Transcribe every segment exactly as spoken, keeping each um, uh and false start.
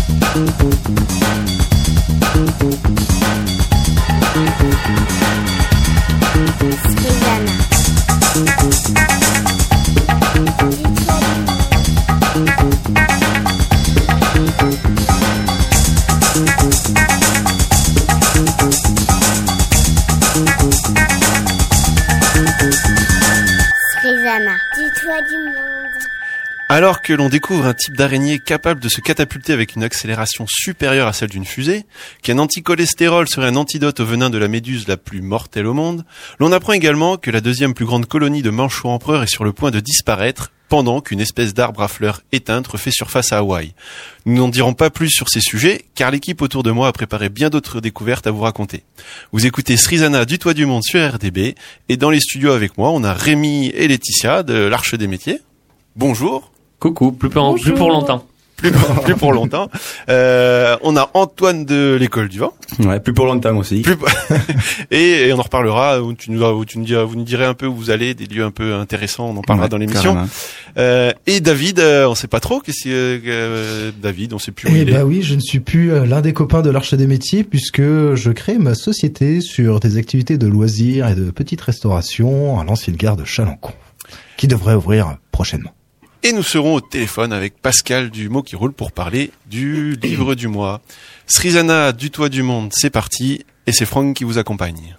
Dis-toi du monde. Alors que l'on découvre un type d'araignée capable de se catapulter avec une accélération supérieure à celle d'une fusée, qu'un anticholestérol serait un antidote au venin de la méduse la plus mortelle au monde, l'on apprend également que la deuxième plus grande colonie de manchots empereurs est sur le point de disparaître, pendant qu'une espèce d'arbre à fleurs éteinte refait surface à Hawaï. Nous n'en dirons pas plus sur ces sujets, car l'équipe autour de moi a préparé bien d'autres découvertes à vous raconter. Vous écoutez Srizana du Toit du Monde sur R D B, et dans les studios avec moi, on a Rémi et Laetitia de l'Arche des Métiers. Bonjour. Coucou, plus pour, plus pour longtemps. Plus pour, plus pour longtemps. Euh, on a Antoine de l'École du Vent. Ouais, plus pour longtemps aussi. Plus pour... et, et on en reparlera, où tu nous, où tu nous diras, vous nous direz un peu où vous allez, des lieux un peu intéressants, on en parlera ouais, dans l'émission. Euh, et David, euh, on sait pas trop, qu'est-ce que, euh, David, on sait plus où eh il bah est. oui, je ne suis plus l'un des copains de l'Arche des Métiers, puisque je crée ma société sur des activités de loisirs et de petite restauration à l'ancienne gare de Chalencon, qui devrait ouvrir prochainement. Et nous serons au téléphone avec Pascal du Mot qui roule pour parler du livre du mois. Srizana du Toit du Monde, c'est parti, et c'est Franck qui vous accompagne.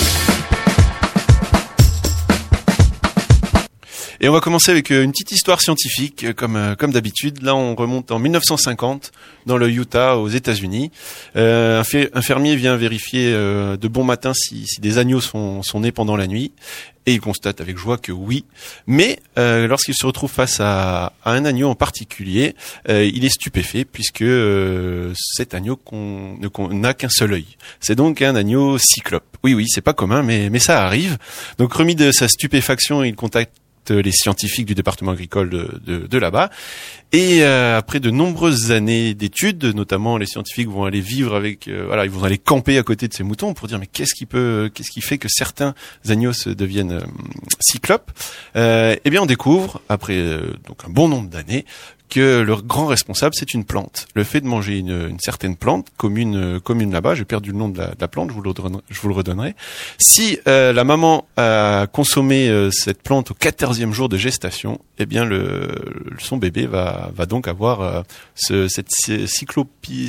Et on va commencer avec une petite histoire scientifique, comme comme d'habitude. Là, on remonte en mille neuf cent cinquante, dans le Utah, aux États-Unis. Euh, un, fer- un fermier vient vérifier euh, de bon matin si, si des agneaux sont, sont nés pendant la nuit. Et il constate avec joie que oui. Mais euh, lorsqu'il se retrouve face à, à un agneau en particulier, euh, il est stupéfait puisque euh, cet agneau qu'on, ne, qu'on n'a qu'un seul œil. C'est donc un agneau cyclope. Oui, oui, c'est pas commun, mais, mais ça arrive. Donc remis de sa stupéfaction, il contacte les scientifiques du département agricole de, de, de là-bas. Et euh, après de nombreuses années d'études, notamment les scientifiques vont aller vivre avec, euh, voilà, ils vont aller camper à côté de ces moutons pour dire mais qu'est-ce qui peut, qu'est-ce qui fait que certains agneaux se deviennent euh, cyclopes. Euh, eh bien, on découvre après euh, donc un bon nombre d'années que le grand responsable, c'est une plante. Le fait de manger une, une certaine plante commune, commune là-bas, j'ai perdu le nom de la, de la plante, je vous le redonnerai. Je vous le redonnerai. Si euh, la maman a consommé euh, cette plante au quatorzième jour de gestation, eh bien le, son bébé va, va donc avoir euh, ce, cette cyclopie,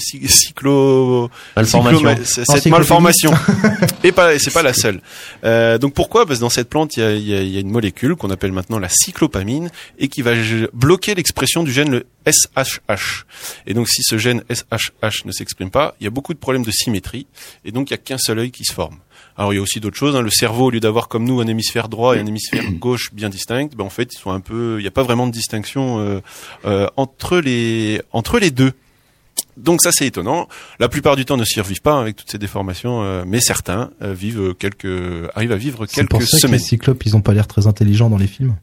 cyclo, malformation. Cyclo, cette malformation. Et pas, c'est pas la seule. Euh, donc pourquoi ? Parce que dans cette plante, il y a, il y a, il y a une molécule qu'on appelle maintenant la cyclopamine et qui va bloquer l'expression du gène le S H H. Et donc, si ce gène S H H ne s'exprime pas, il y a beaucoup de problèmes de symétrie. Et donc, il n'y a qu'un seul œil qui se forme. Alors, il y a aussi d'autres choses. Hein. Le cerveau, au lieu d'avoir comme nous un hémisphère droit et un hémisphère gauche bien distincts, ben, en fait, ils sont un peu, il n'y a pas vraiment de distinction euh, euh, entre les entre les deux. Donc ça c'est étonnant. La plupart du temps ne survivent pas hein, avec toutes ces déformations, euh, mais certains euh, vivent quelques, arrivent à vivre quelques c'est pour ça semaines. Que les cyclopes, ils ont pas l'air très intelligents dans les films.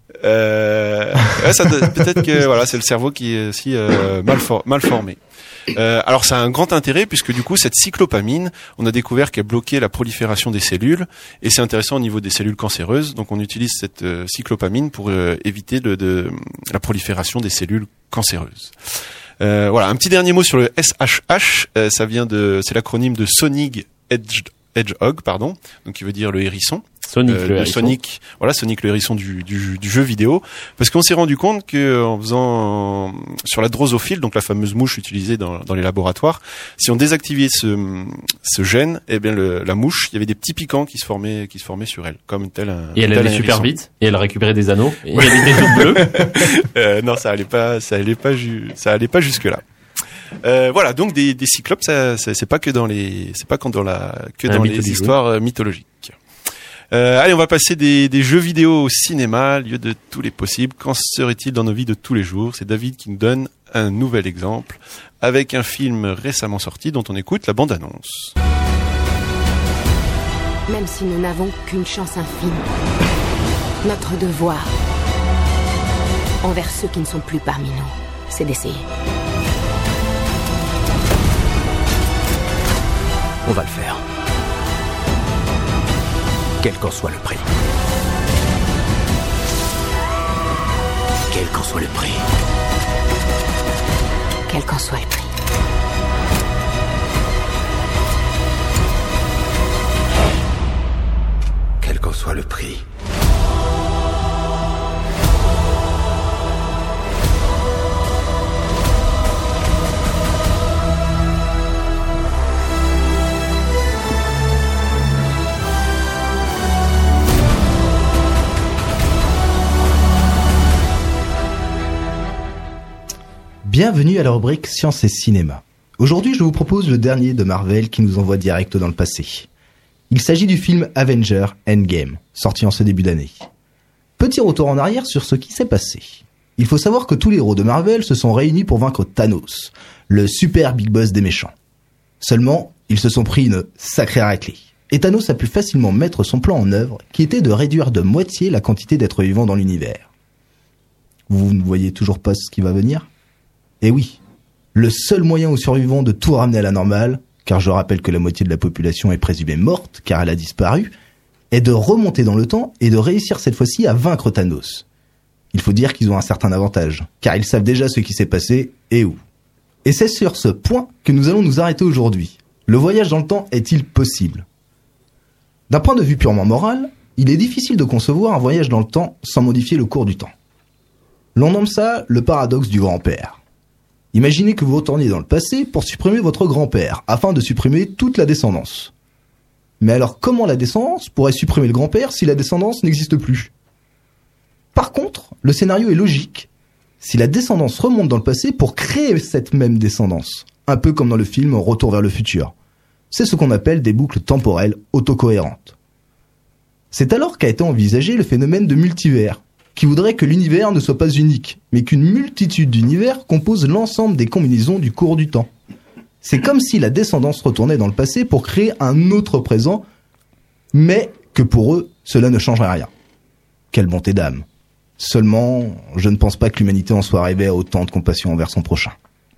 Euh, ouais, ça doit, peut-être que voilà, c'est le cerveau qui est aussi euh, mal, for, mal formé. Euh, alors ça a un grand intérêt puisque du coup cette cyclopamine, on a découvert qu'elle bloquait la prolifération des cellules et c'est intéressant au niveau des cellules cancéreuses. Donc on utilise cette euh, cyclopamine pour euh, éviter le, de, la prolifération des cellules cancéreuses. Euh, voilà, un petit dernier mot sur le S H H. Euh, ça vient de, c'est l'acronyme de Sonic Hedge, Hedgehog, pardon, donc qui veut dire le hérisson. Sonic euh, le de hérisson. Sonic, voilà, Sonic le hérisson du, du, du jeu vidéo, parce qu'on s'est rendu compte que en faisant sur la drosophile, donc la fameuse mouche utilisée dans, dans les laboratoires, si on désactivait ce, ce gène, eh bien le, la mouche, il y avait des petits piquants qui se formaient, qui se formaient sur elle, comme tel un. Et elle allait super hérisson. vite, et elle récupérait des anneaux, et elle était toute bleue. euh, non, ça allait pas, ça allait pas, ju- ça allait pas jusque là. Euh, voilà, donc des, des cyclopes, ça, ça, c'est pas que dans les, c'est pas que dans la, que Un dans mythe les du histoires euh, mythologiques. Euh, allez, on va passer des, des jeux vidéo au cinéma, lieu de tous les possibles. Qu'en serait-il dans nos vies de tous les jours ? C'est David qui nous donne un nouvel exemple avec un film récemment sorti dont on écoute la bande-annonce. Même si nous n'avons qu'une chance infime, notre devoir envers ceux qui ne sont plus parmi nous, c'est d'essayer. On va le faire. Quel qu'en soit le prix. Quel qu'en soit le prix. Quel qu'en soit le prix. Quel qu'en soit le prix. Bienvenue à la rubrique Science et Cinéma. Aujourd'hui, je vous propose le dernier de Marvel qui nous envoie direct dans le passé. Il s'agit du film Avengers Endgame, sorti en ce début d'année. Petit retour en arrière sur ce qui s'est passé. Il faut savoir que tous les héros de Marvel se sont réunis pour vaincre Thanos, le super big boss des méchants. Seulement, ils se sont pris une sacrée raclée. Et Thanos a pu facilement mettre son plan en œuvre, qui était de réduire de moitié la quantité d'êtres vivants dans l'univers. Vous ne voyez toujours pas ce qui va venir ? Eh oui, le seul moyen aux survivants de tout ramener à la normale, car je rappelle que la moitié de la population est présumée morte car elle a disparu, est de remonter dans le temps et de réussir cette fois-ci à vaincre Thanos. Il faut dire qu'ils ont un certain avantage, car ils savent déjà ce qui s'est passé et où. Et c'est sur ce point que nous allons nous arrêter aujourd'hui. Le voyage dans le temps est-il possible ? D'un point de vue purement moral, il est difficile de concevoir un voyage dans le temps sans modifier le cours du temps. L'on nomme ça le paradoxe du grand-père. Imaginez que vous retourniez dans le passé pour supprimer votre grand-père, afin de supprimer toute la descendance. Mais alors comment la descendance pourrait supprimer le grand-père si la descendance n'existe plus ? Par contre, le scénario est logique. Si la descendance remonte dans le passé pour créer cette même descendance, un peu comme dans le film Retour vers le futur. C'est ce qu'on appelle des boucles temporelles autocohérentes. C'est alors qu'a été envisagé le phénomène de multivers, qui voudrait que l'univers ne soit pas unique, mais qu'une multitude d'univers compose l'ensemble des combinaisons du cours du temps. C'est comme si la descendance retournait dans le passé pour créer un autre présent, mais que pour eux, cela ne changerait rien. Quelle bonté d'âme. Seulement, je ne pense pas que l'humanité en soit arrivée à autant de compassion envers son prochain.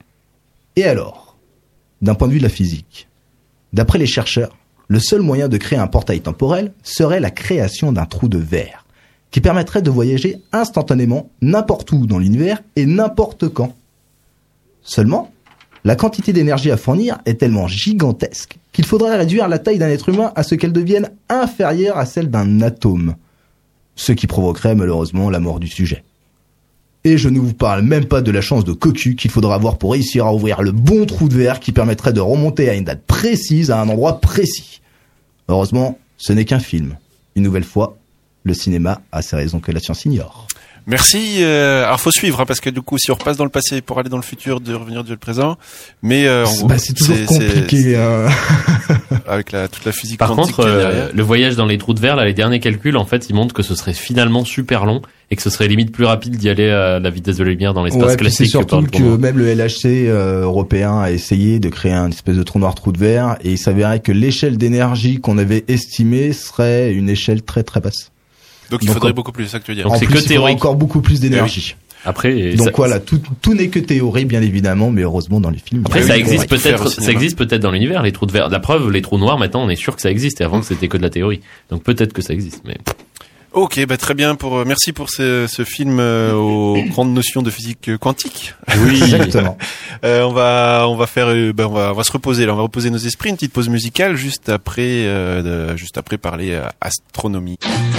Et alors, d'un point de vue de la physique, d'après les chercheurs, le seul moyen de créer un portail temporel serait la création d'un trou de verre, qui permettrait de voyager instantanément n'importe où dans l'univers et n'importe quand. Seulement, la quantité d'énergie à fournir est tellement gigantesque qu'il faudrait réduire la taille d'un être humain à ce qu'elle devienne inférieure à celle d'un atome, ce qui provoquerait malheureusement la mort du sujet. Et je ne vous parle même pas de la chance de cocu qu'il faudra avoir pour réussir à ouvrir le bon trou de verre qui permettrait de remonter à une date précise à un endroit précis. Heureusement, ce n'est qu'un film. Une nouvelle fois, le cinéma a ses raisons que la science ignore. Merci. Euh, alors faut suivre hein, parce que du coup, si on repasse dans le passé pour aller dans le futur, de revenir dans le présent, mais euh, c'est, bah, c'est toujours c'est, compliqué c'est, euh... avec la toute la physique Par quantique. Par contre, euh, le voyage dans les trous de verre, là, les derniers calculs, en fait, ils montrent que ce serait finalement super long et que ce serait limite plus rapide d'y aller à la vitesse de la lumière dans l'espace ouais, classique. C'est surtout que, que même le L H C euh, européen a essayé de créer un espèce de trou noir trou de verre et il s'avérait que l'échelle d'énergie qu'on avait estimée serait une échelle très très basse. Donc il Donc, faudrait en, beaucoup plus, c'est ça que tu veux dire. Donc c'est plus, que théorique. Encore beaucoup plus d'énergie. Après, donc ça, voilà, tout, tout n'est que théorie bien évidemment, mais heureusement dans les films. Après, oui, ça oui, existe peut-être, ça ça existe peut-être dans l'univers, les trous de verre. La preuve, les trous noirs, maintenant, on est sûr que ça existe. Et avant, c'était que de la théorie. Donc peut-être que ça existe, mais. Ok, bah très bien. Pour merci pour ce, ce film euh, aux grandes notions de physique quantique. Oui, exactement. euh, on va on va faire euh, bah, on va on va se reposer là, on va reposer nos esprits, une petite pause musicale juste après euh, de, juste après parler euh, astronomie.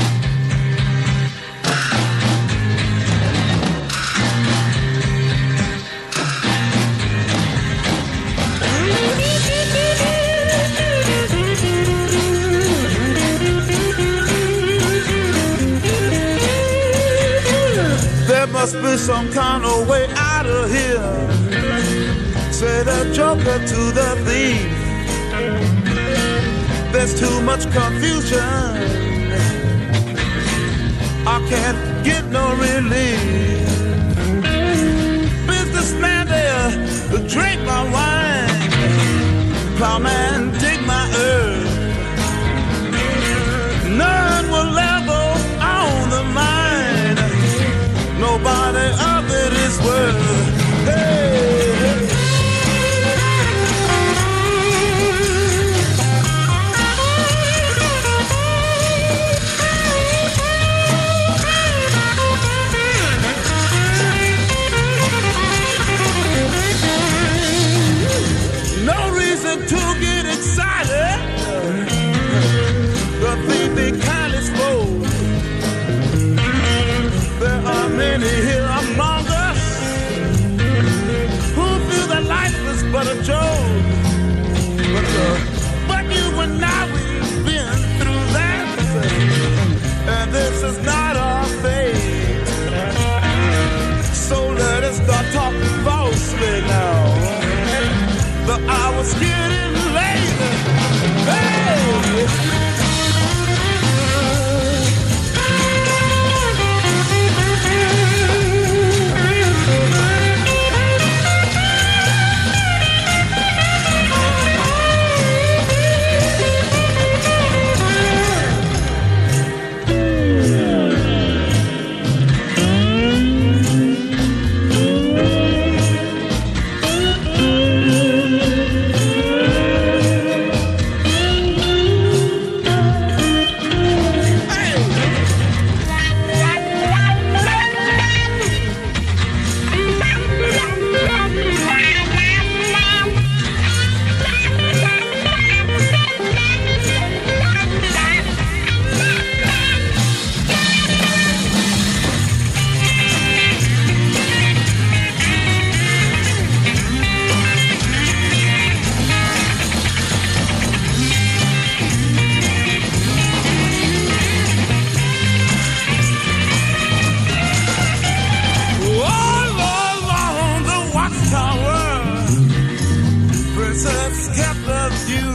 Must be some kind of way out of here. Say the joker to the thief. There's too much confusion. I can't get no relief. Businessman there, drink my wine. Plowman, dig my earth. None will ever own the mine. Nobody of it is worth. Hey, hey. No reason to get excited. The thief be kindly dancers kept the view,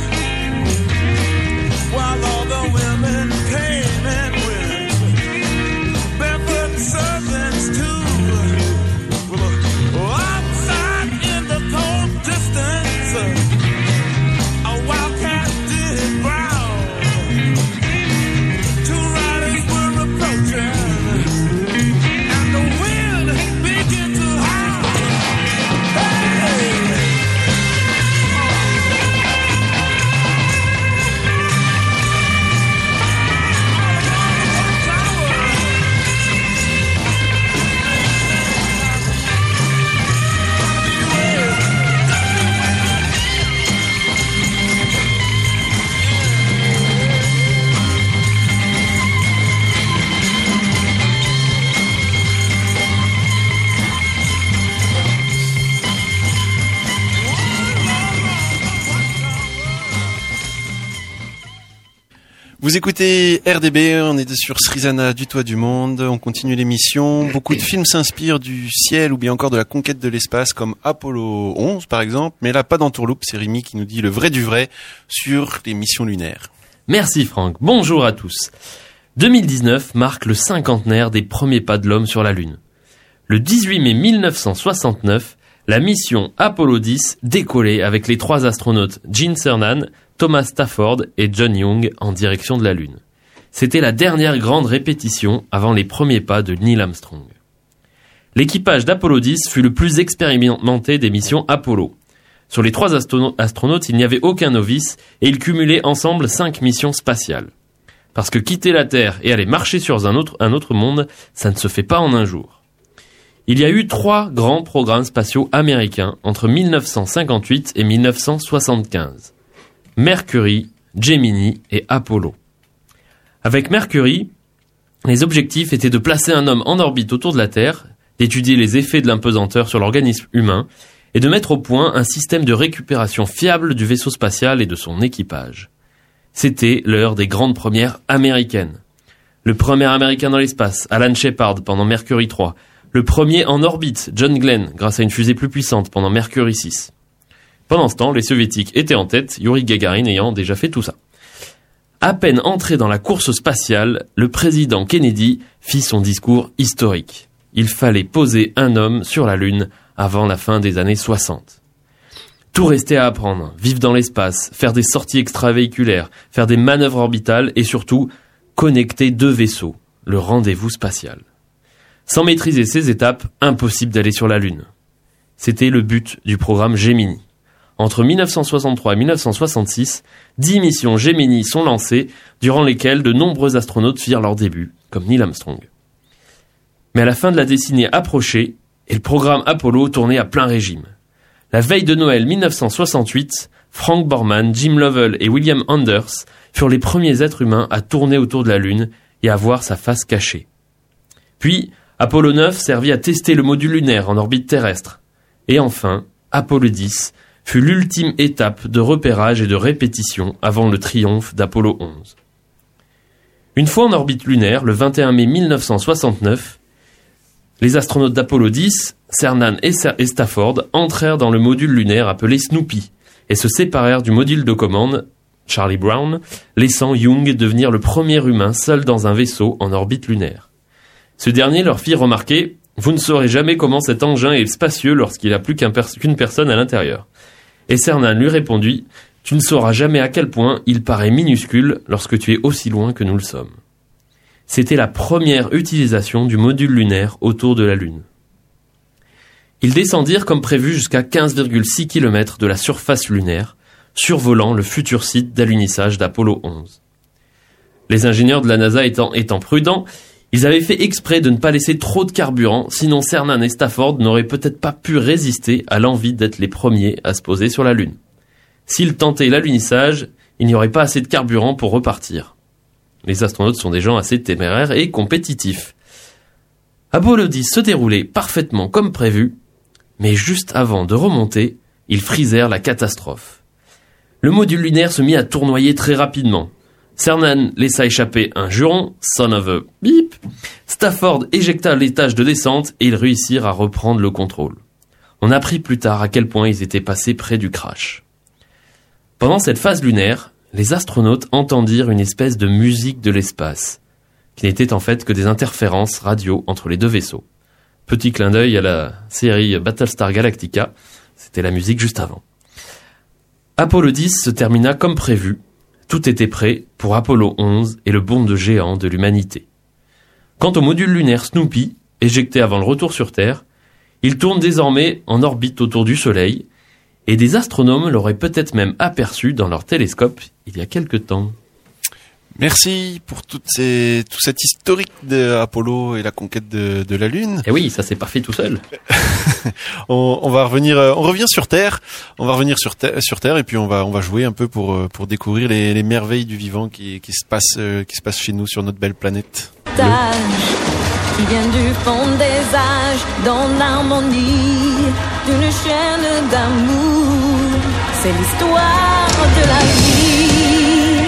while all the women came and went, barefoot servants too. Well, outside in the cold distance, a wildcat did growl. Two riders were approaching, and the wind began to howl. Hey! Vous écoutez R D B, on est sur Srizana du Toit du Monde, on continue l'émission. Beaucoup de films s'inspirent du ciel ou bien encore de la conquête de l'espace, comme Apollo onze par exemple, mais là pas d'entourloupe, c'est Rémi qui nous dit le vrai du vrai sur les missions lunaires. Merci Franck, bonjour à tous. deux mille dix-neuf marque le cinquantenaire des premiers pas de l'homme sur la Lune. Le dix-huit mai mille neuf cent soixante-neuf, la mission Apollo dix décollait avec les trois astronautes Gene Cernan, Thomas Stafford et John Young en direction de la Lune. C'était la dernière grande répétition avant les premiers pas de Neil Armstrong. L'équipage d'Apollo dix fut le plus expérimenté des missions Apollo. Sur les trois astrono- astronautes, il n'y avait aucun novice et ils cumulaient ensemble cinq missions spatiales. Parce que quitter la Terre et aller marcher sur un autre, un autre monde, ça ne se fait pas en un jour. Il y a eu trois grands programmes spatiaux américains entre mille neuf cent cinquante-huit et mille neuf cent soixante-quinze. Mercury, Gemini et Apollo. Avec Mercury, les objectifs étaient de placer un homme en orbite autour de la Terre, d'étudier les effets de l'impesanteur sur l'organisme humain et de mettre au point un système de récupération fiable du vaisseau spatial et de son équipage. C'était l'heure des grandes premières américaines. Le premier américain dans l'espace, Alan Shepard, pendant Mercury trois. Le premier en orbite, John Glenn, grâce à une fusée plus puissante pendant Mercury six. Pendant ce temps, les soviétiques étaient en tête, Yuri Gagarin ayant déjà fait tout ça. À peine entré dans la course spatiale, le président Kennedy fit son discours historique. Il fallait poser un homme sur la Lune avant la fin des années soixante. Tout restait à apprendre, vivre dans l'espace, faire des sorties extravéhiculaires, faire des manœuvres orbitales et surtout connecter deux vaisseaux, le rendez-vous spatial. Sans maîtriser ces étapes, impossible d'aller sur la Lune. C'était le but du programme Gemini. Entre mille neuf cent soixante-trois et mille neuf cent soixante-six, dix missions Gemini sont lancées, durant lesquelles de nombreux astronautes firent leur début, comme Neil Armstrong. Mais à la fin de la décennie approchait, et le programme Apollo tournait à plein régime. La veille de Noël mille neuf cent soixante-huit, Frank Borman, Jim Lovell et William Anders furent les premiers êtres humains à tourner autour de la Lune et à voir sa face cachée. Puis, Apollo neuf servit à tester le module lunaire en orbite terrestre. Et enfin, Apollo dix fut l'ultime étape de repérage et de répétition avant le triomphe d'Apollo onze. Une fois en orbite lunaire, le vingt et un mai mille neuf cent soixante-neuf, les astronautes d'Apollo dix, Cernan et Stafford, entrèrent dans le module lunaire appelé Snoopy et se séparèrent du module de commande, Charlie Brown, laissant Young devenir le premier humain seul dans un vaisseau en orbite lunaire. Ce dernier leur fit remarquer « Vous ne saurez jamais comment cet engin est spacieux lorsqu'il n'a plus qu'un pers- qu'une personne à l'intérieur. » Et Cernan lui répondit « Tu ne sauras jamais à quel point il paraît minuscule lorsque tu es aussi loin que nous le sommes. » C'était la première utilisation du module lunaire autour de la Lune. Ils descendirent comme prévu jusqu'à quinze virgule six kilomètres de la surface lunaire, survolant le futur site d'alunissage d'Apollo onze. Les ingénieurs de la NASA étant, étant prudents, ils avaient fait exprès de ne pas laisser trop de carburant, sinon Cernan et Stafford n'auraient peut-être pas pu résister à l'envie d'être les premiers à se poser sur la Lune. S'ils tentaient l'alunissage, il n'y aurait pas assez de carburant pour repartir. Les astronautes sont des gens assez téméraires et compétitifs. Apollo dix se déroulait parfaitement comme prévu, mais juste avant de remonter, ils frisèrent la catastrophe. Le module lunaire se mit à tournoyer très rapidement. Cernan laissa échapper un juron, son of a beep. Stafford éjecta l'étage de descente et ils réussirent à reprendre le contrôle. On apprit plus tard à quel point ils étaient passés près du crash. Pendant cette phase lunaire, les astronautes entendirent une espèce de musique de l'espace, qui n'était en fait que des interférences radio entre les deux vaisseaux. Petit clin d'œil à la série Battlestar Galactica, c'était la musique juste avant. Apollo dix se termina comme prévu. Tout était prêt pour Apollo onze et le bond de géant de l'humanité. Quant au module lunaire Snoopy, éjecté avant le retour sur Terre, il tourne désormais en orbite autour du Soleil, et des astronomes l'auraient peut-être même aperçu dans leur télescope il y a quelque temps. Merci pour toutes ces, tout cet historique d'Apollo et la conquête de, de la Lune. Et oui, ça s'est pas fait tout seul. on, on va revenir, on revient sur Terre. On va revenir sur Terre, sur Terre, et puis on va, on va jouer un peu pour, pour découvrir les, les merveilles du vivant qui, qui se passent, qui se passent chez nous sur notre belle planète. Qui vient du fond des âges, dans l'harmonie d'une chaîne d'amour. C'est l'histoire de la vie,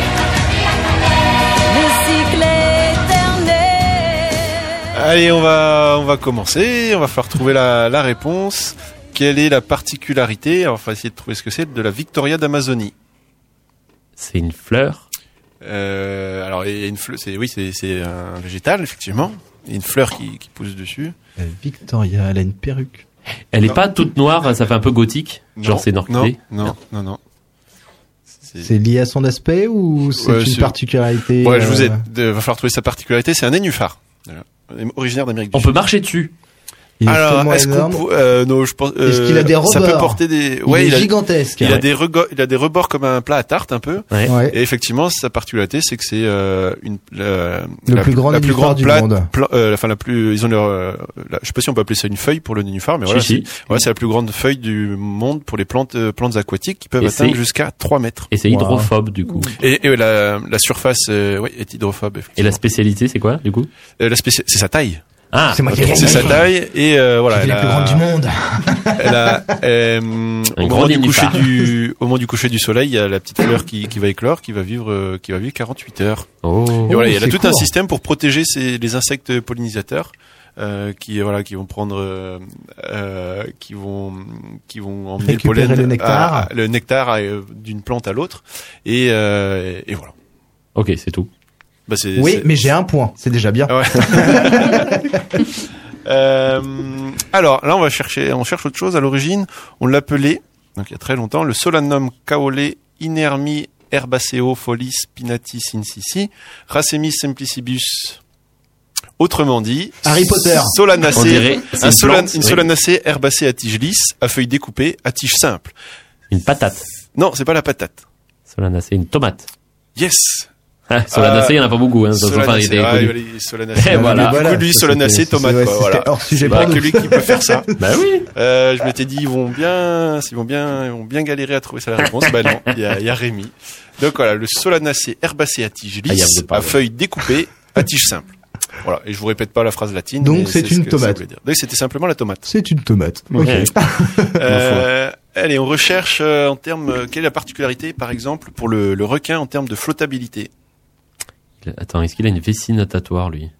le cycle éternel. Allez, on va, on va commencer. On va falloir trouver la, la réponse. Quelle est la particularité, alors, on va essayer de trouver ce que c'est, de la Victoria d'Amazonie? C'est une fleur. Euh, alors, il y a une fleur, c'est, oui, c'est, c'est un végétal, effectivement. Il y a une fleur qui, qui pousse dessus. Euh, Victoria, elle a une perruque. Elle est Non. pas toute noire, ça fait un peu gothique. Genre Non, c'est Norclé. Non, non, non, non. C'est... C'est lié à son aspect ou c'est Ouais, une c'est- particularité? Ouais, je vous euh, aide. Il va falloir trouver sa particularité. C'est un nénuphar. Voilà. Originaire d'Amérique du On Sud. peut marcher dessus. Il est Alors, tellement est-ce qu'on énorme. peut, euh, non, je pense, Est-ce qu'il a des ça peut rebords? porter des, Il ouais, est il a, gigantesque. il a Ouais. des rebords, il a des rebords comme un plat à tarte, un peu. Ouais. Ouais. Et effectivement, sa particularité, c'est que c'est euh, une la, Le la plus grand la plus nénuphar grande du plate, monde. pla- euh, enfin la plus, ils ont leur, euh, la- je sais pas si on peut appeler ça une feuille pour le nénuphar, mais voilà, Si, si. c'est, ouais, c'est la plus grande feuille du monde pour les plantes, euh, plantes aquatiques qui peuvent Et atteindre c'est- jusqu'à trois mètres. Et c'est Wow. hydrophobe du coup. Et, et la, la surface, euh, ouais, est hydrophobe. Et Effectivement. la spécialité c'est quoi du coup? Euh, la spéci- c'est sa taille. Ah, C'est moi qui ai C'est sa taille et euh, voilà. C'est Elle la plus a- grande du monde. Elle a, euh, au, gros moment du coucher nénuphar. du, au moment du coucher du soleil, il y a la petite fleur qui, qui va éclore, qui va vivre, euh, qui va vivre quarante-huit heures. Oh. Et voilà, il y a là c'est tout un court. système pour protéger ces, les insectes pollinisateurs, euh, qui, voilà, qui vont prendre, euh, euh, qui vont, qui vont emmener Récupérer le pollen, le nectar. à- à- le nectar à, euh, d'une plante à l'autre. Et, euh, et voilà. Ok, c'est tout. Bah, c'est, Oui, c'est- mais j'ai un point. C'est déjà bien. Ah ouais. Euh, alors là, on va chercher, on cherche autre chose. À l'origine, on l'appelait, donc il y a très longtemps, le Solanum caole inermi herbaceo follis spinatis incisi racemis simplicibus. Autrement dit, Harry Potter. On Solanacée, dirait c'est un une, solan, plante, une oui. solanacée herbacée à tige lisse, à feuilles découpées, à tige simple. Une patate. Non, c'est pas la patate. Solanacée, une tomate. Yes. Ah, Solanacée, il y en a pas beaucoup. Hein, Solanacée, enfin, il est ah, connu. voilà, Solanacée. Et voilà. Du coup, lui, ça, solanacée, c'était- tomate, ouais, quoi, c'était voilà. hors sujet C'est pour pas nous. que lui qui peut faire ça. Bah oui. Euh, je m'étais dit, ils vont bien, ils vont bien, ils vont bien galérer à trouver ça la réponse. Bah non, il y a, il y a Rémi. Donc voilà, le Solanacée herbacée à tige Ah, il y a lisse, vous pas, à ouais. feuilles découpées, à tige simple. Voilà. Et je vous répète pas la phrase latine. Donc, mais c'est ce une que ça tomate. voulait dire. Donc c'était simplement la tomate. C'est une tomate. Ouais. Ok. Euh, allez, on recherche euh, en termes, euh, quelle est la particularité, par exemple, pour le, le requin en termes de flottabilité. Attends, est-ce qu'il a une vessie natatoire lui?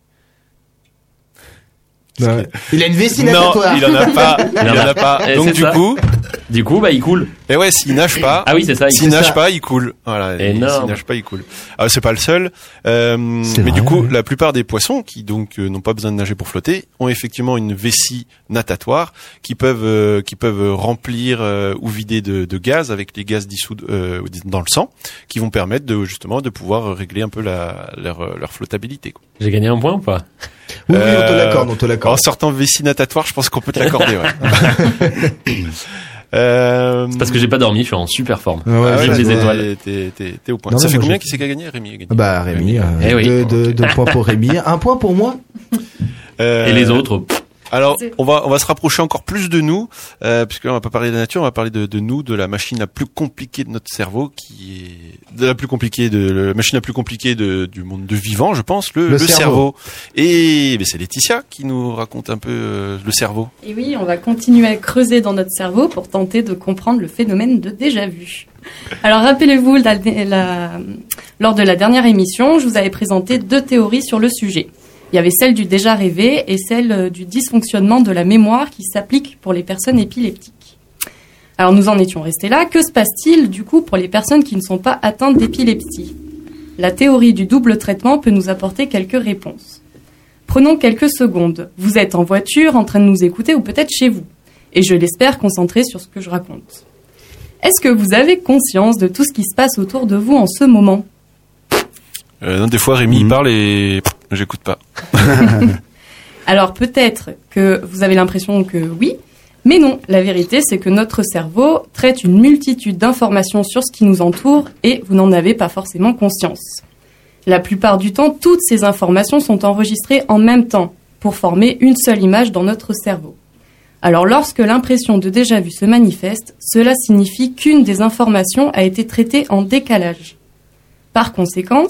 Ouais. Il a une vessie Non, natatoire. il en a pas. Il en a pas. Eh, Donc c'est du ça. coup, Du coup, bah il coule. et ouais, s'il nage pas. Ah oui, c'est ça. il S'il coule. nage ça. pas, il coule. Voilà. Et Énorme. S'il nage pas, il coule. Alors c'est pas le seul. Euh, C'est mais vrai, du coup, ouais. la plupart des poissons qui donc euh, n'ont pas besoin de nager pour flotter ont effectivement une vessie natatoire qui peuvent euh, qui peuvent remplir euh, ou vider de, de gaz avec les gaz dissous euh, dans le sang, qui vont permettre de justement de pouvoir régler un peu la, leur leur flottabilité, quoi. J'ai gagné un point ou pas? Oui, oui, on te Euh, l'accorde, on te En l'accorde. sortant vessie natatoire, je pense qu'on peut te l'accorder. Ouais. euh, Parce que j'ai pas dormi, je suis en super forme. Ouais, ouais, ah ouais, Vive là, les t'es- étoiles. T'es, t'es, t'es au point. Non, Ça non, fait moi, combien j'ai- qui c'est qui a gagné? Rémi a gagné. Bah, Rémi, euh, Eh oui. deux, deux- deux points pour Rémi. Un point pour moi. Euh, Et les autres, pff, Alors, C'est- on va on va se rapprocher encore plus de nous, euh, puisque là, on va pas parler de la nature, on va parler de, de nous, de la machine la plus compliquée de notre cerveau, qui est de la plus compliquée de la machine la plus compliquée de, du monde de vivant, je pense, le, Le le cerveau. cerveau. Et ben, c'est Laetitia qui nous raconte un peu euh, le cerveau. Et oui, on va continuer à creuser dans notre cerveau pour tenter de comprendre le phénomène de déjà-vu. Alors rappelez-vous, la- la- lors de la dernière émission, je vous avais présenté deux théories sur le sujet. Il y avait celle du déjà rêvé et celle du dysfonctionnement de la mémoire qui s'applique pour les personnes épileptiques. Alors nous en étions restés là. Que se passe-t-il du coup pour les personnes qui ne sont pas atteintes d'épilepsie ? La théorie du double traitement peut nous apporter quelques réponses. Prenons quelques secondes. Vous êtes en voiture, en train de nous écouter ou peut-être chez vous. Et je l'espère concentré sur ce que je raconte. Est-ce que vous avez conscience de tout ce qui se passe autour de vous en ce moment ? euh, non, Des fois, Rémi mmh. parle et pff, j'écoute pas. Alors peut-être que vous avez l'impression que oui, mais non. La vérité, c'est que notre cerveau traite une multitude d'informations sur ce qui nous entoure et vous n'en avez pas forcément conscience. La plupart du temps, toutes ces informations sont enregistrées en même temps pour former une seule image dans notre cerveau. Alors lorsque l'impression de déjà-vu se manifeste, cela signifie qu'une des informations a été traitée en décalage. Par conséquent,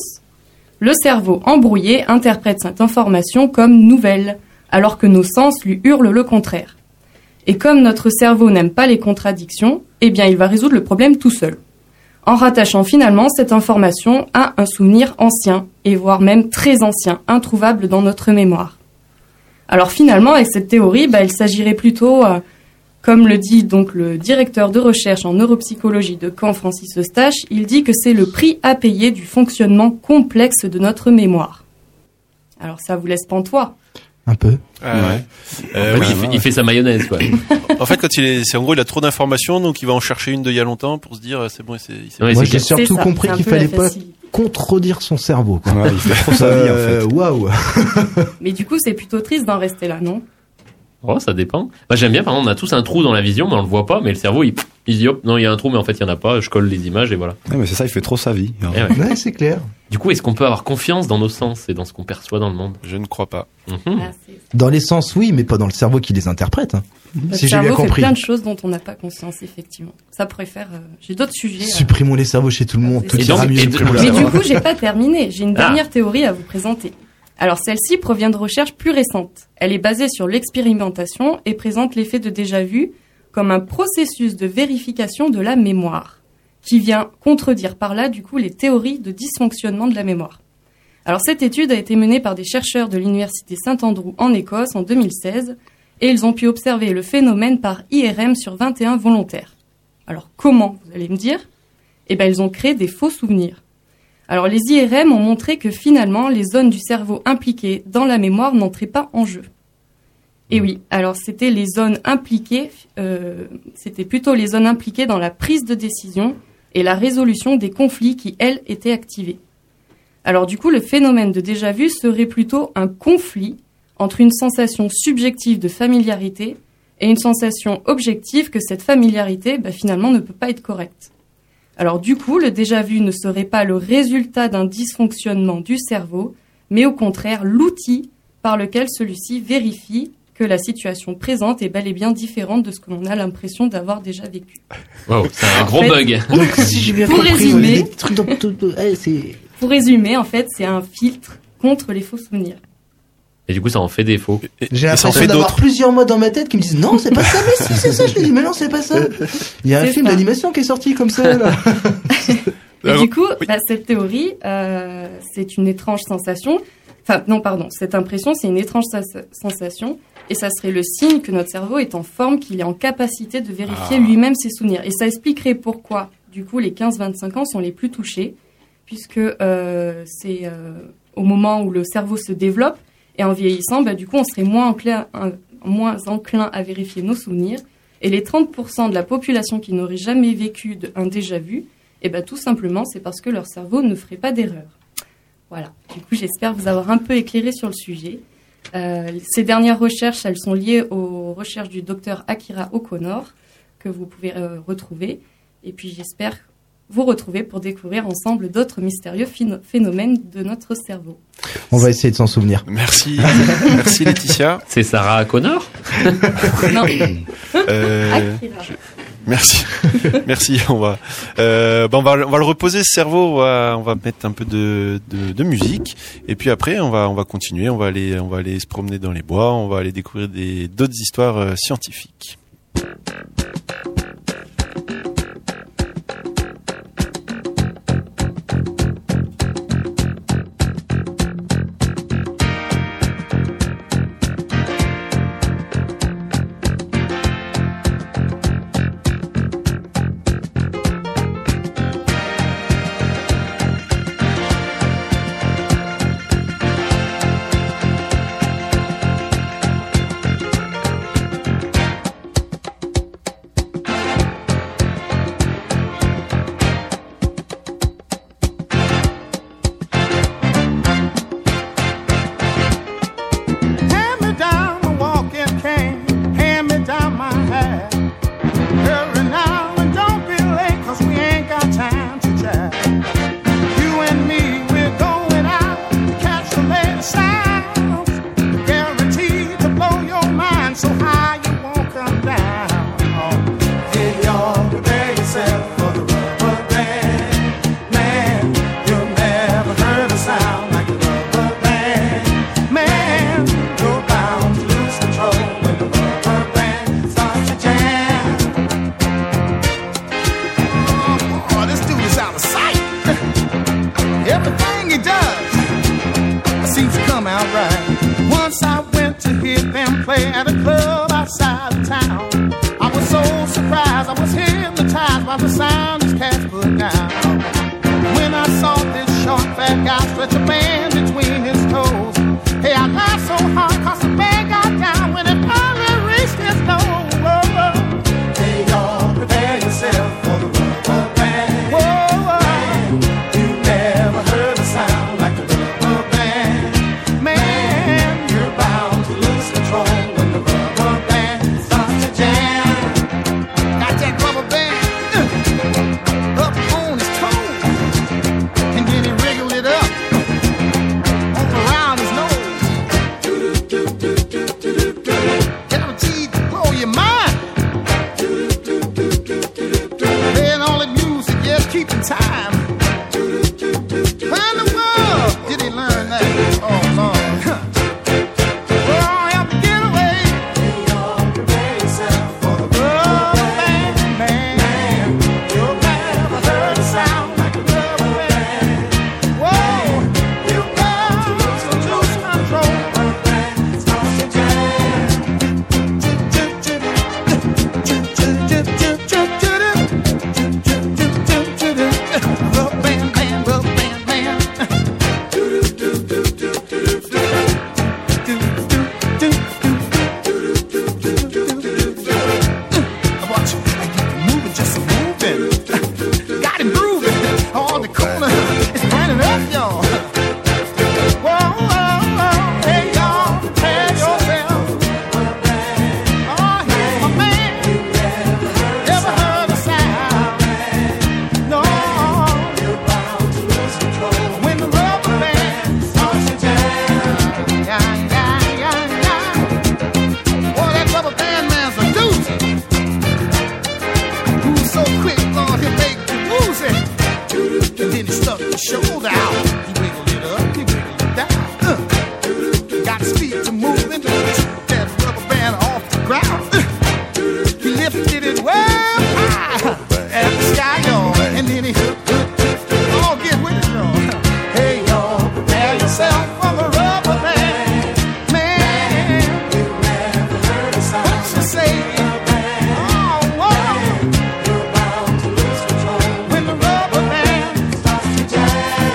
le cerveau embrouillé interprète cette information comme nouvelle, alors que nos sens lui hurlent le contraire. Et comme notre cerveau n'aime pas les contradictions, eh bien il va résoudre le problème tout seul, en rattachant finalement cette information à un souvenir ancien, et voire même très ancien, introuvable dans notre mémoire. Alors finalement, avec cette théorie, bah, il s'agirait plutôt, euh, comme le dit donc le directeur de recherche en neuropsychologie de Caen, Francis Eustache, il dit que c'est le prix à payer du fonctionnement complexe de notre mémoire. Alors ça vous laisse pantois. Un peu. Ah ouais. Euh, en fait, oui, il, fait, il fait sa mayonnaise, quoi. En fait, quand il est, c'est en gros, il a trop d'informations, donc il va en chercher une de il y a longtemps pour se dire, c'est bon, c'est. c'est ouais, Moi, c'est j'ai clair. surtout ça, compris qu'il fallait pas contredire son cerveau. Quoi. Ouais, il fait trop sa vie, en fait. Waouh. Mais du coup, c'est plutôt triste d'en rester là, non ? Oh, ça dépend. Bah, j'aime bien, par exemple, on a tous un trou dans la vision, mais on le voit pas, mais le cerveau, il, il dit, hop, non, il y a un trou, mais en fait, il y en a pas, je colle les images et voilà. Ouais, mais c'est ça, il fait trop sa vie. Et ouais. Ouais, c'est clair. Du coup, est-ce qu'on peut avoir confiance dans nos sens et dans ce qu'on perçoit dans le monde ? Je ne crois pas. Mmh. Ah, c'est... Dans les sens, oui, mais pas dans le cerveau qui les interprète. Hein. Notre Si j'ai bien cerveau fait compris. plein de choses dont on n'a pas conscience, effectivement. Ça pourrait faire... Euh, j'ai d'autres sujets. Supprimons les cerveaux chez tout le monde. Et Tout donc- ira mieux. et Supprimons donc- les Mais cerveaux. du coup, j'ai pas terminé. J'ai une Ah. dernière théorie à vous présenter. Alors, celle-ci provient de recherches plus récentes. Elle est basée sur l'expérimentation et présente l'effet de déjà-vu comme un processus de vérification de la mémoire, qui vient contredire par là, du coup, les théories de dysfonctionnement de la mémoire. Alors, cette étude a été menée par des chercheurs de l'université Saint-Andrew en Écosse en deux mille seize, et ils ont pu observer le phénomène par I R M sur vingt et un volontaires. Alors, comment, vous allez me dire ? Eh ben, ils ont créé des faux souvenirs. Alors, les I R M ont montré que finalement, les zones du cerveau impliquées dans la mémoire n'entraient pas en jeu. Et oui, alors c'était les zones impliquées, euh, c'était plutôt les zones impliquées dans la prise de décision et la résolution des conflits qui, elles, étaient activées. Alors du coup, le phénomène de déjà-vu serait plutôt un conflit entre une sensation subjective de familiarité et une sensation objective que cette familiarité, bah, finalement, ne peut pas être correcte. Alors du coup, le déjà-vu ne serait pas le résultat d'un dysfonctionnement du cerveau, mais au contraire l'outil par lequel celui-ci vérifie que la situation présente est bel et bien différente de ce que l'on a l'impression d'avoir déjà vécu. Wow, c'est un gros En fait- bug. Donc, si j'ai bien Pour compris, résumer- ouais, des trucs dans tout- tout- ouais, c'est... Pour résumer, en fait, c'est un filtre contre les faux souvenirs. Et du coup, ça en fait défaut. Et, J'ai et ça en l'impression fait d'avoir d'autres. plusieurs mots dans ma tête qui me disent non, c'est pas ça, mais si, c'est ça. Je te dis, mais non, c'est pas ça. Il y a un C'est film ça. d'animation qui est sorti comme ça, là. Et Alors, du coup, oui. bah, cette théorie, euh, c'est une étrange sensation. Enfin, non, pardon, cette impression, c'est une étrange sens- sensation. Et ça serait le signe que notre cerveau est en forme, qu'il est en capacité de vérifier Ah. lui-même ses souvenirs. Et ça expliquerait pourquoi, du coup, les quinze vingt-cinq ans sont les plus touchés, puisque euh, c'est euh, au moment où le cerveau se développe. Et en vieillissant, bah, du coup, on serait moins enclin, un- moins enclin à vérifier nos souvenirs. Et les trente pour cent de la population qui n'aurait jamais vécu de- un déjà-vu, eh ben, tout simplement, c'est parce que leur cerveau ne ferait pas d'erreur. Voilà. Du coup, j'espère vous avoir un peu éclairé sur le sujet. Euh, ces dernières recherches, elles sont liées aux recherches du docteur Akira O'Connor, que vous pouvez euh, retrouver. Et puis, j'espère vous retrouver pour découvrir ensemble d'autres mystérieux phéno- phénomènes de notre cerveau. On va essayer de s'en souvenir. Merci, merci Laetitia. C'est Sarah Connor ? Non, Euh, Akira. Merci, merci. On va, euh, bah on va, on va le reposer ce cerveau. On va, on va mettre un peu de, de, de musique, et puis après, on va, on va continuer. On va aller, on va aller se promener dans les bois. On va aller découvrir des d'autres histoires euh, scientifiques. play at a club outside of town. I was so surprised, I was hypnotized by the sound these cats put down. When I saw this short fat guy stretch a band between his toes, hey, I laughed so hard cause the band got down when it finally reached his nose. Hey, y'all, prepare yourself for the rubber band. Whoa, you never heard a sound like the rubber band. Man, you're bound to lose control when the rubber band starts to jam. Got that rubber band uh, up on his toes, and then he wriggled it up all around his nose. Guaranteed to blow your mind. Playing all the music, yes, keeping time. Where in the world did he learn that? Oh, Lord. Oh, help me get away. Prepare yourself for the rubber band, man. You've never heard a sound like a rubber band. Whoa, you got to lose control. Rubber band starts to jam. Rubber band, band, rubber band, band. Watch, I keep it moving, just a moving. Got him grooving. On the corner, it's burning up, y'all. Whoa, whoa, whoa. Hey, y'all, prepare yourself. Oh, here's my man. Never heard a sound. No. When the rubber band starts to jam. Yeah, yeah, yeah, yeah. Boy, that rubber band man's a doozy. Who's so quick, Lord, he'll make you lose it. And then he stuck his shoulder out. He wiggled it up, he wiggled it down. Uh. Got his feet to moving. Took that rubber band off the ground. Uh. He lifted it well high at the sky, y'all. And then he all get with it, y'all. Hey, y'all, prepare yourself for the rubber band. Man, what you say? Oh, whoa. When the rubber band starts to jam.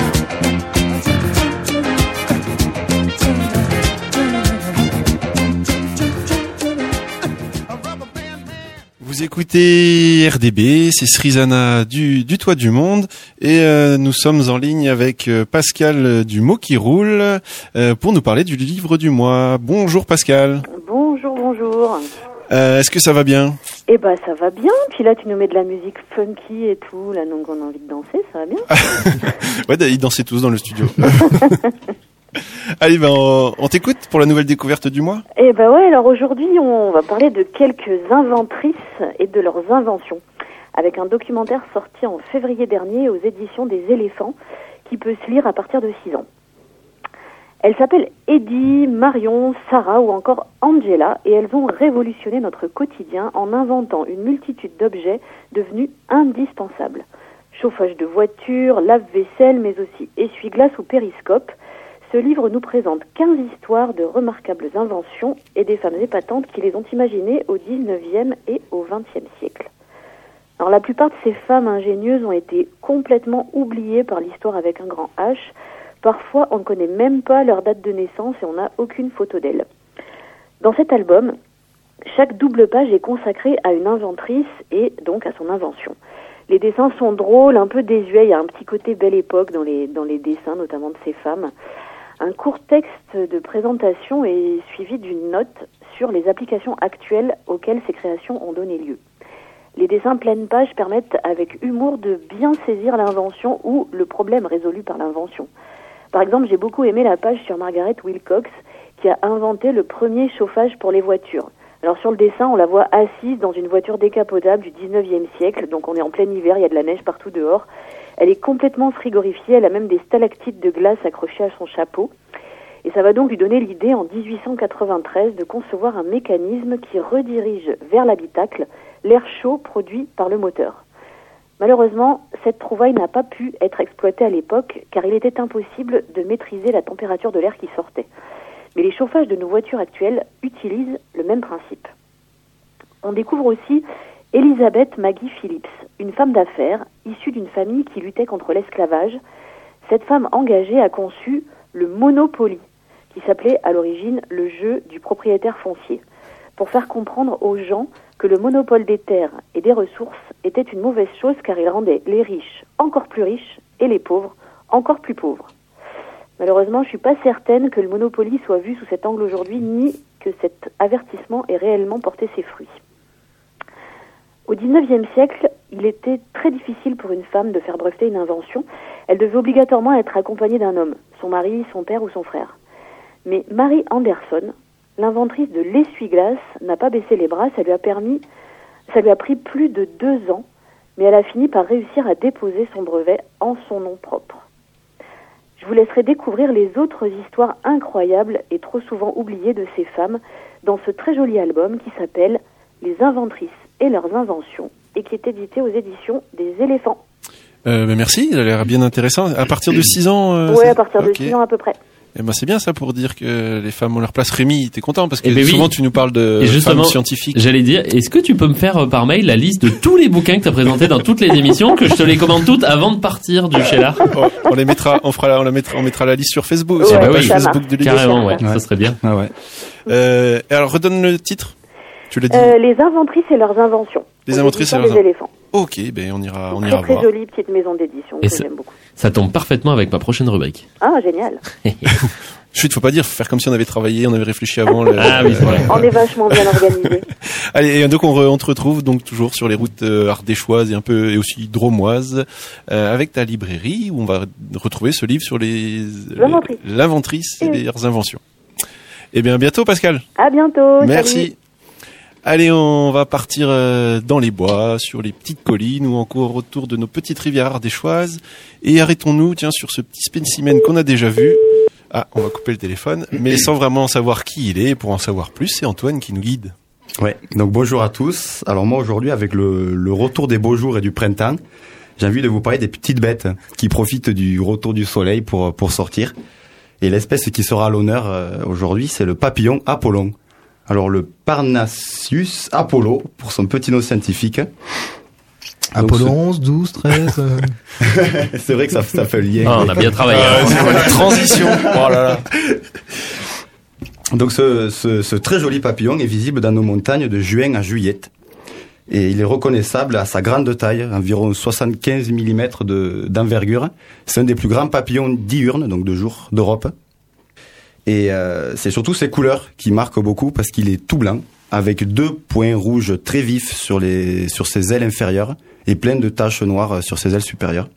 A rubber band man. Vous écoutez R D B, c'est Srizana du, du Toit du Monde et euh, nous sommes en ligne avec euh, Pascal du Mot qui roule euh, pour nous parler du livre du mois. Bonjour Pascal. Bonjour, bonjour. Euh, est-ce que ça va bien? Eh ben, ça va bien. Puis là, tu nous mets de la musique funky et tout. Là, donc, on a envie de danser. Ça va bien. Ouais, ils dansaient tous dans le studio. Allez, ben, on, on t'écoute pour la nouvelle découverte du mois. Eh ben ouais, alors aujourd'hui, on va parler de quelques inventrices et de leurs inventions, avec un documentaire sorti en février dernier aux éditions des Éléphants, qui peut se lire à partir de six ans. Elles s'appellent Eddie, Marion, Sarah ou encore Angela, et elles ont révolutionné notre quotidien en inventant une multitude d'objets devenus indispensables. Chauffage de voiture, lave-vaisselle, mais aussi essuie-glace ou périscope. Ce livre nous présente quinze histoires de remarquables inventions et des femmes épatantes qui les ont imaginées au dix-neuvième et au vingtième siècle. Alors la plupart de ces femmes ingénieuses ont été complètement oubliées par l'histoire avec un grand H. Parfois, on ne connaît même pas leur date de naissance et on n'a aucune photo d'elles. Dans cet album, chaque double page est consacrée à une inventrice et donc à son invention. Les dessins sont drôles, un peu désuets, il y a un petit côté belle époque dans les, dans les dessins, notamment de ces femmes. Un court texte de présentation est suivi d'une note sur les applications actuelles auxquelles ces créations ont donné lieu. Les dessins pleine page permettent avec humour de bien saisir l'invention ou le problème résolu par l'invention. Par exemple, j'ai beaucoup aimé la page sur Margaret Wilcox qui a inventé le premier chauffage pour les voitures. Alors sur le dessin, on la voit assise dans une voiture décapotable du dix-neuvième siècle, donc on est en plein hiver, il y a de la neige partout dehors. Elle est complètement frigorifiée, elle a même des stalactites de glace accrochées à son chapeau. Et ça va donc lui donner l'idée en dix-huit cent quatre-vingt-treize de concevoir un mécanisme qui redirige vers l'habitacle l'air chaud produit par le moteur. Malheureusement, cette trouvaille n'a pas pu être exploitée à l'époque car il était impossible de maîtriser la température de l'air qui sortait. Mais les chauffages de nos voitures actuelles utilisent le même principe. On découvre aussi Elizabeth Maggie Phillips, une femme d'affaires issue d'une famille qui luttait contre l'esclavage. Cette femme engagée a conçu le Monopoly, qui s'appelait à l'origine le jeu du propriétaire foncier, pour faire comprendre aux gens que le monopole des terres et des ressources était une mauvaise chose car il rendait les riches encore plus riches et les pauvres encore plus pauvres. Malheureusement, je ne suis pas certaine que le Monopoly soit vu sous cet angle aujourd'hui, ni que cet avertissement ait réellement porté ses fruits. Au dix-neuvième siècle, il était très difficile pour une femme de faire breveter une invention. Elle devait obligatoirement être accompagnée d'un homme, son mari, son père ou son frère. Mais Mary Anderson, l'inventrice de l'essuie-glace, n'a pas baissé les bras. Ça lui a permis, ça lui a pris plus de deux ans, mais elle a fini par réussir à déposer son brevet en son nom propre. Je vous laisserai découvrir les autres histoires incroyables et trop souvent oubliées de ces femmes dans ce très joli album qui s'appelle « Les inventrices et leurs inventions » et qui est édité aux éditions des Éléphants. Euh, ben merci, il a l'air bien intéressant. À partir de six ans euh, Oui, à partir de okay. six ans à peu près. Eh ben c'est bien ça pour dire que les femmes ont leur place. Rémi, t'es content parce que ben souvent oui. tu nous parles de femmes scientifiques. J'allais dire, est-ce que tu peux me faire par mail la liste de tous les bouquins que tu as présentés dans toutes les émissions, que je te les commande toutes avant de partir du Sheila? Oh, on les mettra, on fera, on la mettra, on mettra la liste sur Facebook, ouais, sur la bah page oui, Facebook de l'émission. Carrément, ouais, ouais, ça serait bien. Ah ouais. Euh, alors redonne le titre. Tu l'as dit. Euh, les inventrices et leurs inventions. Les inventrices et leurs inventions. Les éléphants. Ok, ben on ira, on très, ira très voir. Très jolie petite maison d'édition et que ça, j'aime beaucoup. Ça tombe parfaitement avec ma prochaine rubrique. Ah, génial. Chut, faut pas dire, faut faire comme si on avait travaillé, on avait réfléchi avant. Le... Ah oui, c'est vrai. On est vachement bien organisé. Allez, et donc on, re, on te retrouve donc toujours sur les routes euh, ardéchoises et un peu et aussi dromoises euh, avec ta librairie où on va retrouver ce livre sur les l'inventrice, les, l'inventrice et, et leurs inventions. Eh bien, à bientôt, Pascal. À bientôt. Merci. Salut. Allez, on va partir euh, dans les bois, sur les petites collines ou encore autour de nos petites rivières ardéchoises. Et arrêtons-nous, tiens, sur ce petit spécimen qu'on a déjà vu. Ah, on va couper le téléphone, mais sans vraiment savoir qui il est. Pour en savoir plus, c'est Antoine qui nous guide. Ouais, donc bonjour à tous. Alors moi, aujourd'hui, avec le, le retour des beaux jours et du printemps, j'ai envie de vous parler des petites bêtes qui profitent du retour du soleil pour, pour sortir. Et l'espèce qui sera à l'honneur euh, aujourd'hui, c'est le papillon Apollon. Alors le Parnassus Apollo, pour son petit nom scientifique. Apollo onze, douze, treize... Euh... c'est vrai que ça, ça fait le lien. Ah, on a bien travaillé. Euh, c'est la transition. Oh là là. Donc ce, ce, ce très joli papillon est visible dans nos montagnes de juin à juillet. Et il est reconnaissable à sa grande taille, environ soixante-quinze millimètres de, d'envergure. C'est un des plus grands papillons diurnes, donc de jour, d'Europe. Et euh, c'est surtout ses couleurs qui marquent beaucoup parce qu'il est tout blanc, avec deux points rouges très vifs sur, les, sur ses ailes inférieures et plein de taches noires sur ses ailes supérieures.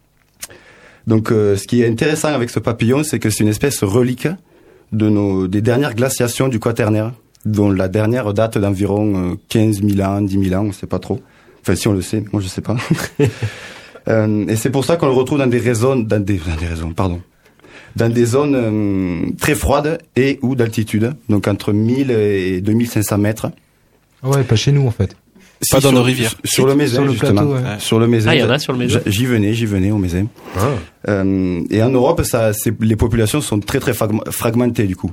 Donc euh, ce qui est intéressant avec ce papillon, c'est que c'est une espèce relique de nos, des dernières glaciations du Quaternaire, dont la dernière date d'environ quinze mille ans, dix mille ans, on ne sait pas trop. Enfin si on le sait, moi je ne sais pas. euh, et c'est pour ça qu'on le retrouve dans des raisons, dans des, dans des raisons, pardon. dans des zones euh, très froides et ou d'altitude, donc entre mille et deux mille cinq cents mètres. Ouais, pas chez nous en fait. Pas si, dans sur, nos rivières. Sur, sur le Mézin, sur le justement. plateau, ouais. Sur le Mézin. Ah, il y en a sur le Mézin. J'y venais, j'y venais au Mézin. Ah. Euh, et en Europe, ça, c'est, les populations sont très très fragmentées du coup.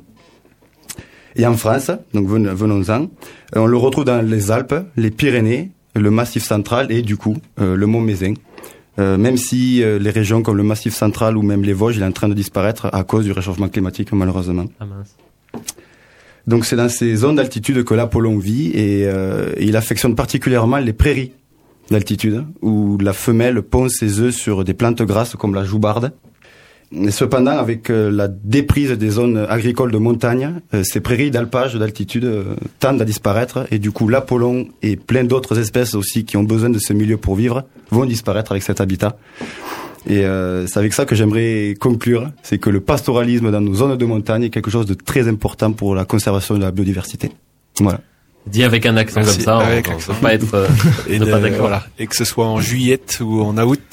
Et en France, donc venons-en, on le retrouve dans les Alpes, les Pyrénées, le Massif central et du coup euh, le Mont Mézin. Euh, même si euh, les régions comme le Massif central ou même les Vosges, il est en train de disparaître à cause du réchauffement climatique, malheureusement. Ah mince. Donc c'est dans ces zones d'altitude que l'Apollon vit et, euh, et il affectionne particulièrement les prairies d'altitude où la femelle pond ses œufs sur des plantes grasses comme la joubarde. Et cependant, avec euh, la déprise des zones agricoles de montagne, euh, ces prairies d'alpage d'altitude euh, tendent à disparaître et du coup l'Apollon et plein d'autres espèces aussi qui ont besoin de ce milieu pour vivre vont disparaître avec cet habitat. Et euh, c'est avec ça que j'aimerais conclure, c'est que le pastoralisme dans nos zones de montagne est quelque chose de très important pour la conservation de la biodiversité. Voilà. Dit avec un accent Merci. comme ça, avec on ne peut pas être euh, et ne de, pas d'accord. Voilà. Et que ce soit en juillet ou en août.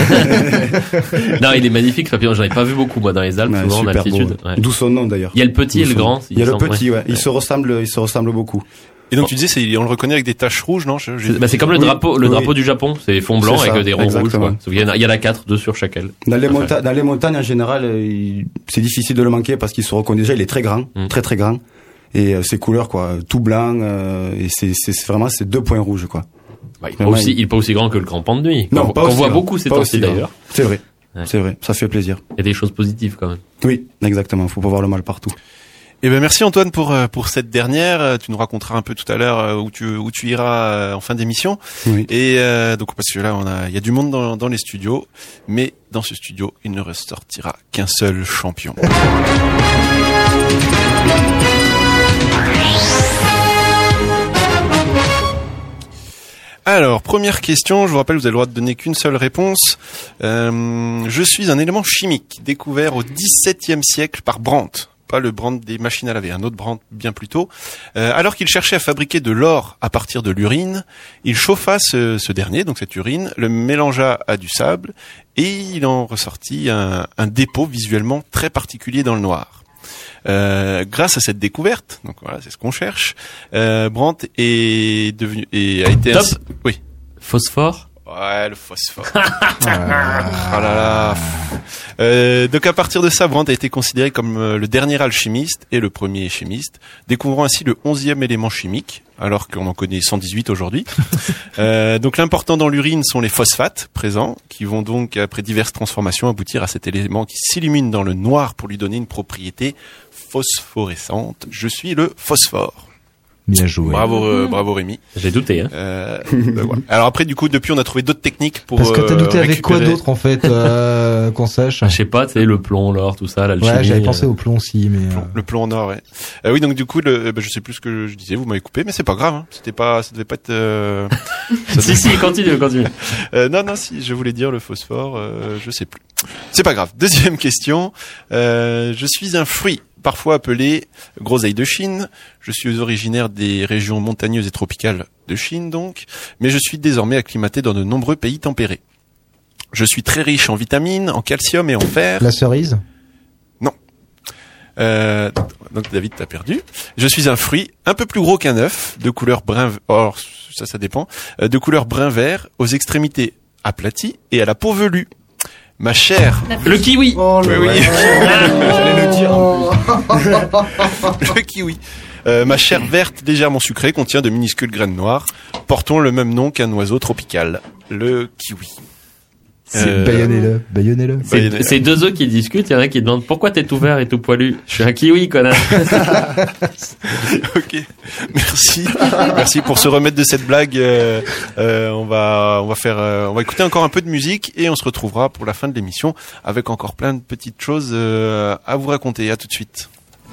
Non, il est magnifique, papillon. J'en ai pas vu beaucoup, moi, dans les Alpes, ouais, souvent en altitude. Ouais. D'où son nom, d'ailleurs. Il y a le petit D'où et le son... grand. Il y a le semble, petit, ouais. ouais. Ils se ressemblent, ils se ressemblent beaucoup. Et Et donc tu disais, c'est, on le reconnaît avec des taches rouges, non? Je, c'est, bah, c'est comme le drapeau, le oui. drapeau du Japon. C'est fond blanc c'est avec des ronds exactement. rouges. Quoi. Il y en a, il y en a quatre, deux sur chaque aile. Dans les, monta- dans les montagnes en général, il, c'est difficile de le manquer parce qu'il se reconnaît déjà. Il est très grand, mmh. très très grand. Et euh, ses couleurs, quoi, tout blanc. Euh, et c'est, c'est, c'est vraiment ces deux points rouges, quoi. Bah, il, est pas aussi, il est pas aussi grand que le Grand Pan de Nuit. Non, qu'on voit beaucoup ces temps-ci d'ailleurs. C'est vrai. Ouais. C'est vrai. Ça fait plaisir. Il y a des choses positives quand même. Oui, exactement. Faut pas voir le mal partout. Eh ben merci Antoine pour pour cette dernière. Tu nous raconteras un peu tout à l'heure où tu où tu iras en fin d'émission. Oui. Et euh, donc parce que là on a il y a du monde dans dans les studios, mais dans ce studio il ne ressortira qu'un seul champion. Alors, première question, je vous rappelle, vous avez le droit de donner qu'une seule réponse. Euh, je suis un élément chimique découvert au dix-septième siècle par Brandt. Pas le Brandt des machines à laver, un autre Brandt bien plus tôt. Euh, alors qu'il cherchait à fabriquer de l'or à partir de l'urine, il chauffa ce, ce dernier, donc cette urine, le mélangea à du sable, et il en ressortit un, un dépôt visuellement très particulier dans le noir. Euh, grâce à cette découverte, donc voilà, c'est ce qu'on cherche, euh, Brandt est devenu, et a été Top. Un, oui. Phosphore. Ouais, le phosphore. Oh là là. Euh, donc à partir de ça, Brandt a été considéré comme euh, le dernier alchimiste et le premier chimiste, découvrant ainsi le onzième élément chimique, alors qu'on en connaît cent dix-huit aujourd'hui. euh, donc l'important dans l'urine sont les phosphates présents, qui vont donc, après diverses transformations, aboutir à cet élément qui s'illumine dans le noir pour lui donner une propriété phosphorescente. Je suis le phosphore. Bien joué. Bravo, euh, bravo Rémi. J'ai douté. Hein. Euh, ben voilà. Alors après, du coup, depuis, on a trouvé d'autres techniques pour. Parce que t'as douté euh, avec quoi d'autre en fait euh, qu'on sache. Je sais pas, tu sais, le plomb, l'or, tout ça, l'alchimie. Ouais, j'avais pensé au plomb aussi, mais. Le plomb, euh... le plomb en or, ouais. Euh, oui, donc du coup, le, ben, je sais plus ce que je disais. Vous m'avez coupé, mais c'est pas grave. Hein. C'était pas, ça devait pas être. Euh... ça si, si, continue, continue. Euh, non, non, si, je voulais dire le phosphore. Euh, je sais plus. C'est pas grave. Deuxième question. Euh, je suis un fruit, parfois appelé groseille de Chine. Je suis originaire des régions montagneuses et tropicales de Chine, donc, mais je suis désormais acclimaté dans de nombreux pays tempérés. Je suis très riche en vitamines, en calcium et en fer. La cerise ? Non. Euh, donc David, t'as perdu. Je suis un fruit un peu plus gros qu'un œuf, de couleur brun, or ça, ça dépend, de couleur brun vert, aux extrémités aplaties et à la peau velue. Ma chair. Le kiwi. Oh, le oui, oui. J'allais le dire en plus. Le kiwi. Euh, ma chair verte légèrement sucrée contient de minuscules graines noires, portant le même nom qu'un oiseau tropical. Le kiwi. C'est euh... Baïonnez-le, baïonnez-le. C'est, c'est deux œufs qui discutent, il y en a qui demandent pourquoi t'es tout vert et tout poilu. Je suis un kiwi, connard. Ok, merci, merci pour se remettre de cette blague. Euh, euh, on va, on va faire, euh, on va écouter encore un peu de musique et on se retrouvera pour la fin de l'émission avec encore plein de petites choses euh, à vous raconter. À tout de suite.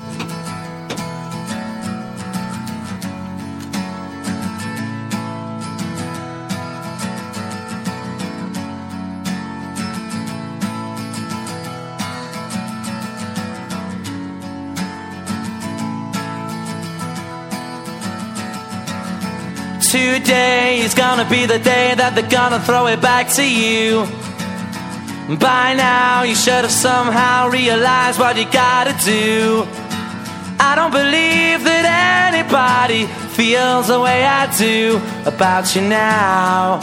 Today is gonna be the day that they're gonna throw it back to you. By now you should have somehow realized what you gotta do. I don't believe that anybody feels the way I do about you now.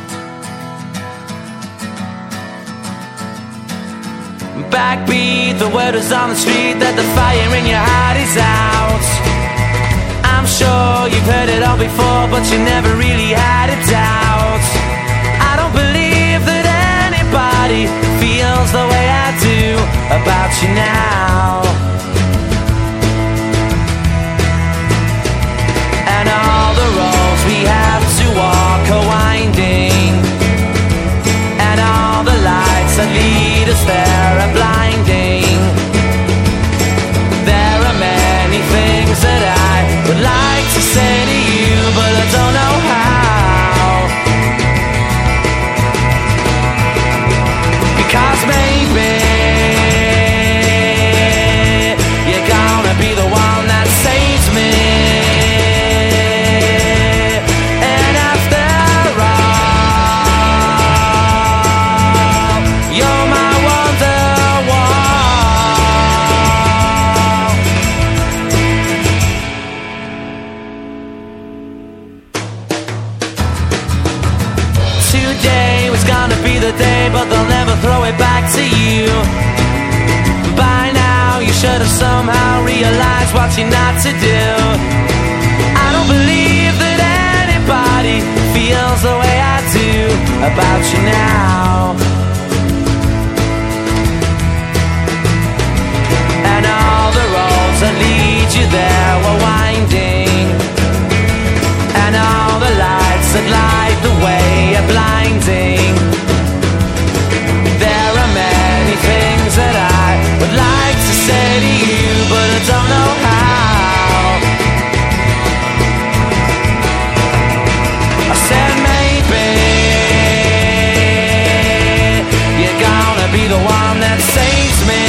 Backbeat, the word is on the street that the fire in your heart is out. I'm sure you've heard it all before, but you never really had a doubt. I don't believe that anybody feels the way I do about you now. And all the roads we have to walk are winding, and all the lights that lead us there are blinding. There are many things that I would like to say to you, but I don't know how. gonna be the day, but they'll never throw it back to you. By now, you should have somehow realized what you're not to do. I don't believe that anybody feels the way I do about you now. And all the roads that lead you there were winding, and all the lights that light the way are blinding. There are many things that I would like to say to you, but I don't know how. I said maybe you're gonna be the one that saves me.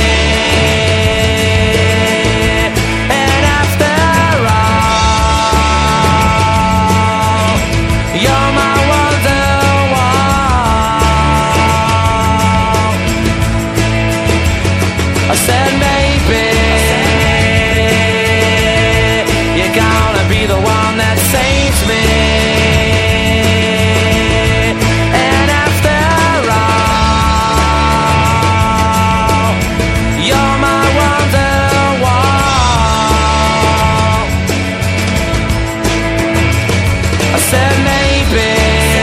And after all, you're my Wonderwall. I said maybe you're gonna be the one that saves me. And after all, you're my Wonderwall. I said maybe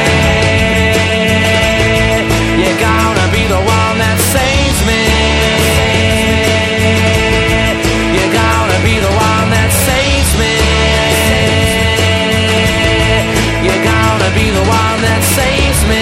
you're gonna be the one that saves me. You're gonna be the one that saves me. You're gonna be the one that saves me.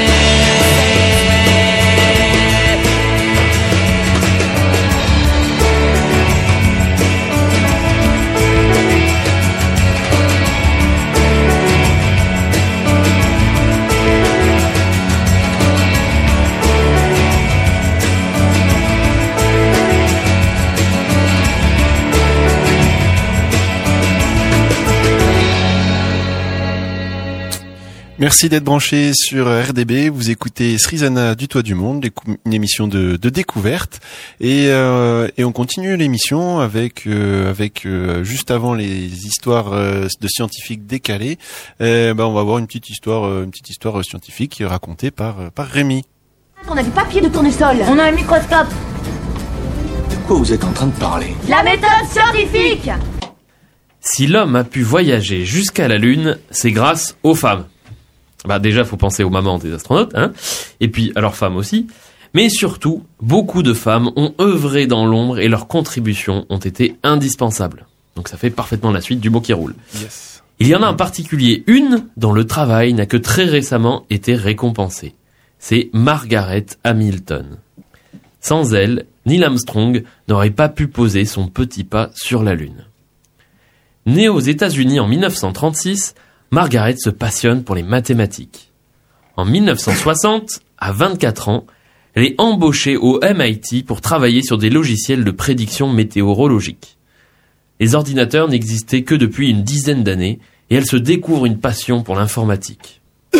Merci d'être branché sur R D B. Vous écoutez Srizana du Toit du Monde, une émission de, de découverte, et, euh, et on continue l'émission avec euh, avec euh, juste avant les histoires euh, de scientifiques décalées. Euh, ben on va voir une petite histoire, euh, une petite histoire scientifique racontée par euh, par Rémi. On a du papier de tournesol. On a un microscope. De quoi vous êtes en train de parler? La méthode scientifique. Si l'homme a pu voyager jusqu'à la Lune, c'est grâce aux femmes. Bah déjà, faut penser aux mamans des astronautes, hein, et puis à leurs femmes aussi. Mais surtout, beaucoup de femmes ont œuvré dans l'ombre et leurs contributions ont été indispensables. Donc ça fait parfaitement la suite du mot qui roule. Yes. Il y en a en particulier une dont le travail n'a que très récemment été récompensé. C'est Margaret Hamilton. Sans elle, Neil Armstrong n'aurait pas pu poser son petit pas sur la Lune. Née aux États-Unis en dix-neuf cent trente-six, Margaret se passionne pour les mathématiques. En dix-neuf cent soixante, à vingt-quatre ans, elle est embauchée au M I T pour travailler sur des logiciels de prédiction météorologique. Les ordinateurs n'existaient que depuis une dizaine d'années et elle se découvre une passion pour l'informatique.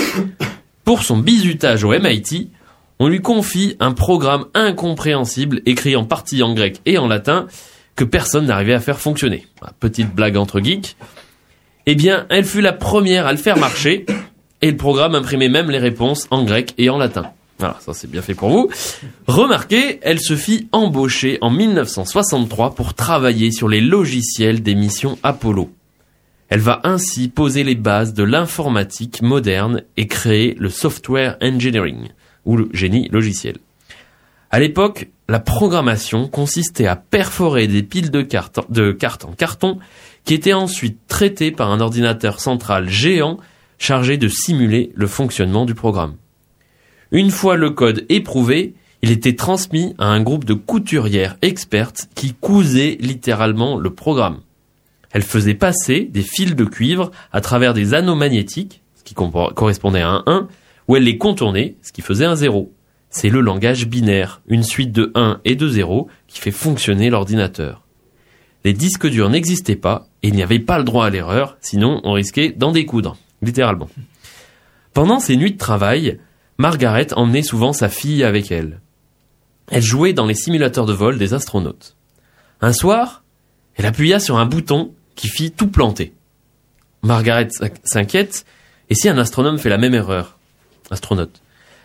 Pour son bizutage au M I T, on lui confie un programme incompréhensible écrit en partie en grec et en latin que personne n'arrivait à faire fonctionner. Petite blague entre geeks. Eh bien, elle fut la première à le faire marcher, et le programme imprimait même les réponses en grec et en latin. Voilà, ça c'est bien fait pour vous. Remarquez, elle se fit embaucher en dix-neuf cent soixante-trois pour travailler sur les logiciels des missions Apollo. Elle va ainsi poser les bases de l'informatique moderne et créer le software engineering, ou le génie logiciel. À l'époque, la programmation consistait à perforer des piles de cartes, de cartes en carton qui étaient ensuite traitées par un ordinateur central géant chargé de simuler le fonctionnement du programme. Une fois le code éprouvé, il était transmis à un groupe de couturières expertes qui cousaient littéralement le programme. Elles faisaient passer des fils de cuivre à travers des anneaux magnétiques, ce qui correspondait à un un, où elles les contournaient, ce qui faisait un zéro. C'est le langage binaire, une suite de un et de zéro, qui fait fonctionner l'ordinateur. Les disques durs n'existaient pas, et il n'y avait pas le droit à l'erreur, sinon on risquait d'en découdre, littéralement. Pendant ces nuits de travail, Margaret emmenait souvent sa fille avec elle. Elle jouait dans les simulateurs de vol des astronautes. Un soir, elle appuya sur un bouton qui fit tout planter. Margaret s'inquiète, et si un astronome fait la même erreur ? Astronaute.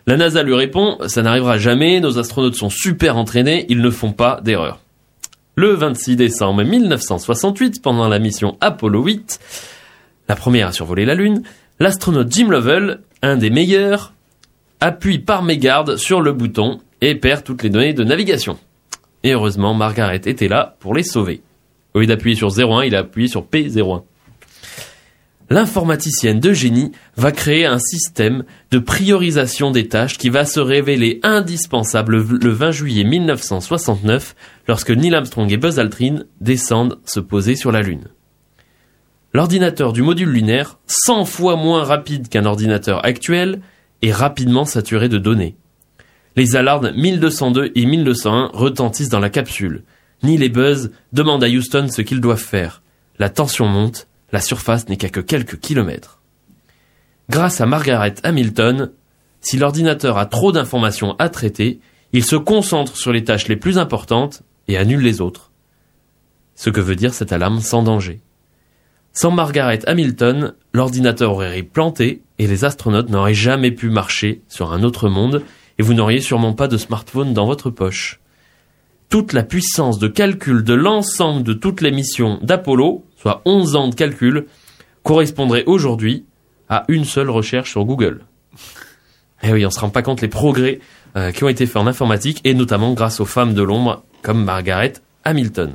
La NASA lui répond « Ça n'arrivera jamais, nos astronautes sont super entraînés, ils ne font pas d'erreur. » Le vingt-six décembre mille neuf cent soixante-huit, pendant la mission Apollo huit, la première à survoler la Lune, l'astronaute Jim Lovell, un des meilleurs, appuie par mégarde sur le bouton et perd toutes les données de navigation. Et heureusement, Margaret était là pour les sauver. Au lieu d'appuyer sur zéro un, il a appuyé sur P zéro un. L'informaticienne de génie va créer un système de priorisation des tâches qui va se révéler indispensable le vingt juillet mille neuf cent soixante-neuf lorsque Neil Armstrong et Buzz Aldrin descendent se poser sur la Lune. L'ordinateur du module lunaire, cent fois moins rapide qu'un ordinateur actuel, est rapidement saturé de données. Les alarmes mille deux cent deux et mille deux cent un retentissent dans la capsule. Neil et Buzz demandent à Houston ce qu'ils doivent faire. La tension monte. La surface n'est qu'à que quelques kilomètres. Grâce à Margaret Hamilton, si l'ordinateur a trop d'informations à traiter, il se concentre sur les tâches les plus importantes et annule les autres. Ce que veut dire cette alarme sans danger. Sans Margaret Hamilton, l'ordinateur aurait planté et les astronautes n'auraient jamais pu marcher sur un autre monde et vous n'auriez sûrement pas de smartphone dans votre poche. Toute la puissance de calcul de l'ensemble de toutes les missions d'Apollo, soit onze ans de calcul, correspondrait aujourd'hui à une seule recherche sur Google. Et oui, on se rend pas compte les progrès euh, qui ont été faits en informatique, et notamment grâce aux femmes de l'ombre comme Margaret Hamilton.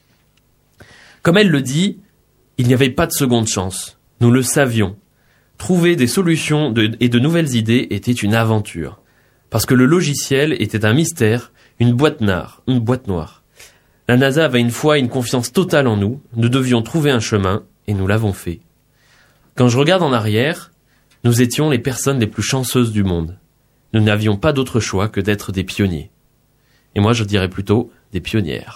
Comme elle le dit, il n'y avait pas de seconde chance. Nous le savions. Trouver des solutions de, et de nouvelles idées était une aventure. Parce que le logiciel était un mystère, une boîte noire, une boîte noire. La NASA avait une foi et une confiance totale en nous. Nous devions trouver un chemin, et nous l'avons fait. Quand je regarde en arrière, nous étions les personnes les plus chanceuses du monde. Nous n'avions pas d'autre choix que d'être des pionniers. Et moi, je dirais plutôt des pionnières.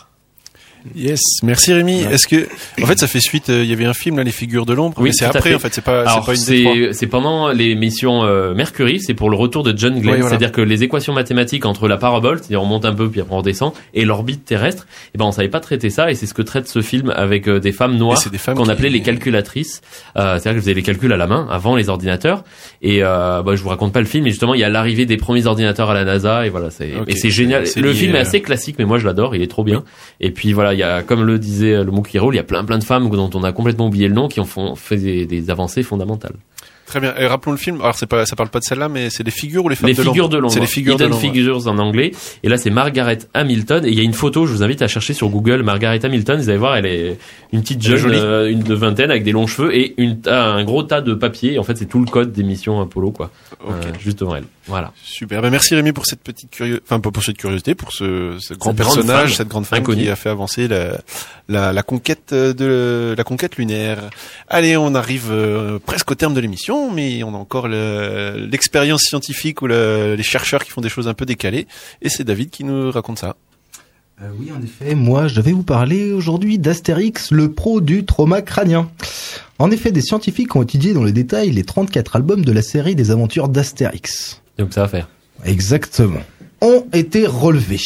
Yes, merci Rémi. Ouais. Est-ce que, en fait, ça fait suite, il euh, y avait un film là, Les Figures de l'ombre, oui, mais c'est après, en fait, c'est pas, Alors, c'est pas une c'est, des trois. C'est pendant les missions euh, Mercury, c'est pour le retour de John Glenn, oui, voilà. C'est-à-dire que les équations mathématiques entre la parabole, c'est-à-dire on monte un peu puis après on redescend, et l'orbite terrestre, eh ben on savait pas traiter ça, et c'est ce que traite ce film avec euh, des femmes noires des femmes qu'on qui... appelait les calculatrices, euh, c'est-à-dire qu'elles faisaient les calculs à la main avant les ordinateurs. Et euh, bah, je vous raconte pas le film, mais justement il y a l'arrivée des premiers ordinateurs à la NASA, et voilà, c'est, okay. Et c'est génial. C'est le lié, film est assez classique, mais moi je l'adore, il est trop bien. Et puis voilà, il y a, comme le disait le mot qui roule, il y a plein plein de femmes dont on a complètement oublié le nom qui ont font, fait des, des avancées fondamentales. Très bien. Et rappelons le film. Alors c'est pas, ça parle pas de celle-là, mais c'est les figures ou les femmes les de l'ombre. Les figures de l'ombre. C'est les figures Hidden de l'ombre. Figures en anglais. Et là c'est Margaret Hamilton. Et il y a une photo. Je vous invite à chercher sur Google Margaret Hamilton. Vous allez voir, elle est une petite jeune, euh, une de vingtaine avec des longs cheveux et une, un gros tas de papier. Et en fait c'est tout le code des missions Apollo, quoi. Okay. Euh, juste devant elle. Voilà. Super. Ben merci Rémi pour cette petite curiosité, enfin pas pour cette curiosité, pour ce, ce grand cette personnage, grande cette grande femme inconnue qui a fait avancer la, la, la conquête de la conquête lunaire. Allez, on arrive euh, presque au terme de l'émission, mais on a encore le, l'expérience scientifique ou le, les chercheurs qui font des choses un peu décalées. Et c'est David qui nous raconte ça. Euh, oui, en effet, moi je vais vous parler aujourd'hui d'Astérix, le pro du trauma crânien. En effet, des scientifiques ont étudié dans le détail les trente-quatre albums de la série des aventures d'Astérix. Donc ça va faire. Exactement. Ont été relevés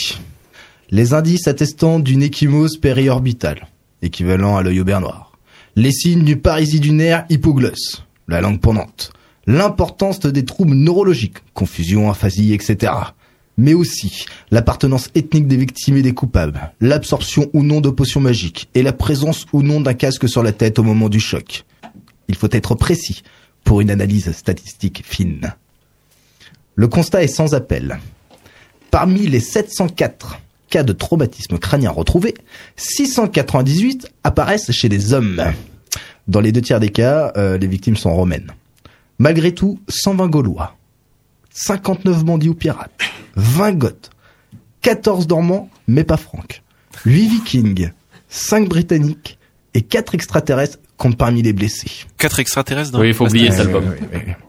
les indices attestant d'une ecchymose périorbitale, équivalent à l'œil au beurre noir, les signes du paralysie du nerf hypoglosse, la langue pendante, l'importance des troubles neurologiques, confusion, aphasie, et cetera. Mais aussi l'appartenance ethnique des victimes et des coupables, l'absorption ou non de potions magiques et la présence ou non d'un casque sur la tête au moment du choc. Il faut être précis pour une analyse statistique fine. Le constat est sans appel. Parmi les sept cent quatre cas de traumatisme crânien retrouvés, six cent quatre-vingt-dix-huit apparaissent chez les hommes. Dans les deux tiers des cas, euh, les victimes sont romaines. Malgré tout, cent vingt Gaulois, cinquante-neuf bandits ou pirates, vingt Goths, quatorze Normands, mais pas Francs, huit Vikings, cinq Britanniques et quatre extraterrestres comptent parmi les blessés. quatre extraterrestres dans Oui, il faut oublier cet album. Oui, oui, oui.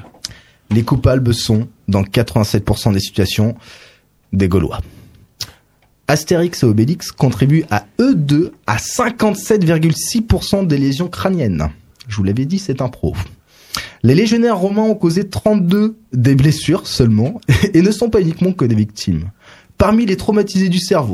Les coupables sont, dans quatre-vingt-sept pour cent des situations, des Gaulois. Astérix et Obélix contribuent à eux deux à cinquante-sept virgule six pour cent des lésions crâniennes. Je vous l'avais dit, c'est un pro. Les légionnaires romains ont causé trente-deux des blessures seulement et ne sont pas uniquement que des victimes. Parmi les traumatisés du cerveau,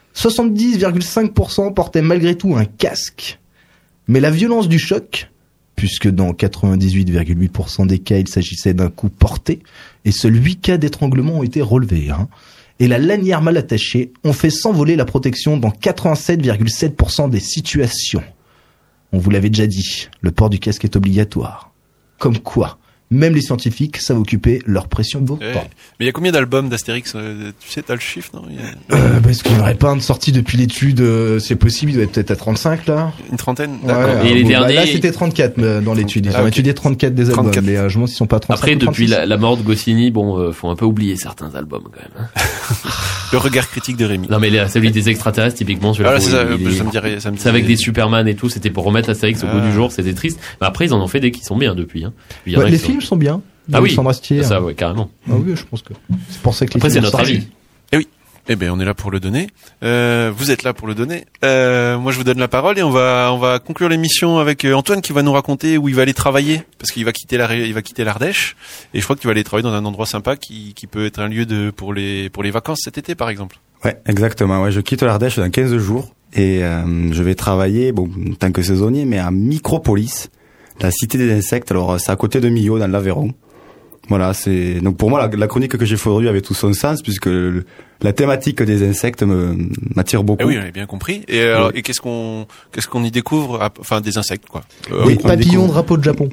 soixante-dix virgule cinq pour cent portaient malgré tout un casque. Mais la violence du choc puisque dans quatre-vingt-dix-huit virgule huit pour cent des cas, il s'agissait d'un coup porté, et seuls huit cas d'étranglement ont été relevés. Hein. Et la lanière mal attachée ont fait s'envoler la protection dans quatre-vingt-sept virgule sept pour cent des situations. On vous l'avait déjà dit, le port du casque est obligatoire. Comme quoi, même les scientifiques savent occuper leur pression de Ouais. temps. Mais il y a combien d'albums d'Astérix euh, Tu sais, t'as le chiffre, non il y a... Euh, bah, est-ce qu'il n'y en aurait pas un de sorti depuis l'étude euh, C'est possible, il doit être peut-être à trente-cinq là. Une trentaine. Ouais, D'accord. alors, Et les bon, bah, derniers- là c'était trente-quatre euh, dans l'étude. Ils Ah, ont ok. étudié trente-quatre des albums, trente-quatre. mais euh, je me demande s'ils sont pas à trente-cinq Après, ou depuis trente-six. la, la mort de Goscinny, bon, euh, faut un peu oublier certains albums quand même. Hein. Le regard critique de Rémi. Non mais la- celui des extraterrestres, typiquement, celui-là, Ah, là, faut- c'est ça, il- il- ça me dirait, ça me c'est avec dirait- des Superman et tout, c'était pour remettre Astérix au goût Ah. du jour, c'était triste. Mais après, ils en ont fait des qui sont bien depuis. Hein. Il y en Ouais, a les qui sont- films sont bien. Ah oui, Alexandre Astier. ça, ouais, carrément. Ah oui, je pense que c'est pour ça que les Après, c'est films notre sont sortis. avis. Eh oui. Eh ben, on est là pour le donner. Euh, vous êtes là pour le donner. Euh, moi, je vous donne la parole et on va, on va conclure l'émission avec euh, Antoine qui va nous raconter où il va aller travailler parce qu'il va quitter la, Ré- il va quitter l'Ardèche et je crois que tu vas aller travailler dans un endroit sympa qui, qui peut être un lieu de pour les, pour les vacances cet été, par exemple. Ouais, exactement. Ouais, je quitte l'Ardèche dans quinze jours et euh, je vais travailler, bon, en tant que saisonnier, mais à Micropolis, la cité des insectes. Alors, c'est à côté de Millau, dans l'Aveyron. Voilà, c'est donc pour moi la, la chronique que j'ai fait aujourd'hui avait tout son sens puisque le, la thématique des insectes me m'attire beaucoup. Eh oui, on a bien compris. Et, alors, Oui. et qu'est-ce qu'on, qu'est-ce qu'on y découvre à- Enfin, des insectes, quoi. Euh, Oui, on papillon, découvre- drapeau de Japon.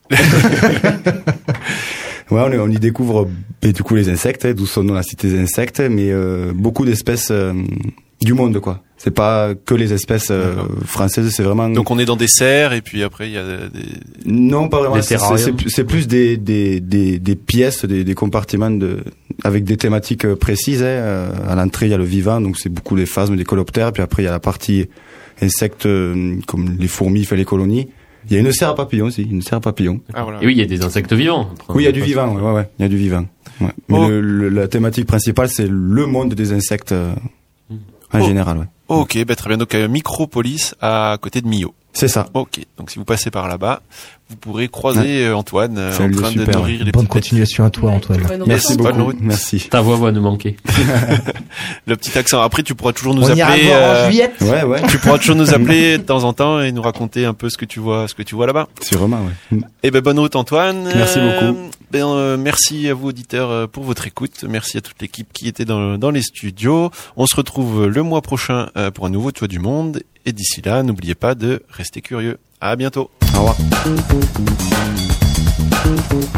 Ouais, on, on y découvre et du coup les insectes, hein, d'où son nom la cité des insectes, mais euh, beaucoup d'espèces euh, du monde, quoi. C'est pas que les espèces euh, françaises, c'est vraiment. Donc on est dans des serres et puis après il y a des. Non, pas vraiment. Des C'est terrariums. c'est plus- c'est plus des, des, des, des pièces, des, des compartiments de, avec des thématiques euh, précises. Hein. Euh, À l'entrée, il y a le vivant, donc c'est beaucoup les phasmes, des coléoptères. Puis après, il y a la partie insectes euh, comme les fourmis, fait les colonies. Il y a une serre à papillons aussi, une serre à papillons. Ah voilà. Et oui, il y a des insectes vivants. Oui, il y a du vivant, ouais, ouais, ouais, il y a du vivant. Ouais. Mais Oh. le, le- la thématique principale, c'est le monde des insectes euh, en Oh. général, ouais. Ok, bah très bien. Donc euh, Micropolis à côté de Millau. C'est ça. Ok, donc si vous passez par là-bas, vous pourrez croiser euh, Antoine euh, C'est en un lieu train de super, nourrir ouais. les Bonne petites bêtes. continuation à toi, Antoine. Bonne route. Merci Bonne beaucoup. route. Merci. Ta voix va nous manquer. Le petit accent. Après, tu pourras toujours nous On ira appeler. voir en euh, juillet. Ouais, ouais. tu pourras toujours nous appeler de temps en temps et nous raconter un peu ce que tu vois, ce que tu vois là-bas. Sûrement, ouais. Eh ben bonne route Antoine. Merci Euh, beaucoup. ben, euh, merci à vous auditeurs euh, pour votre écoute. Merci à toute l'équipe qui était dans, dans les studios. On se retrouve le mois prochain euh, pour un nouveau Toit du Monde. Et d'ici là, n'oubliez pas de rester curieux. À bientôt. Au revoir.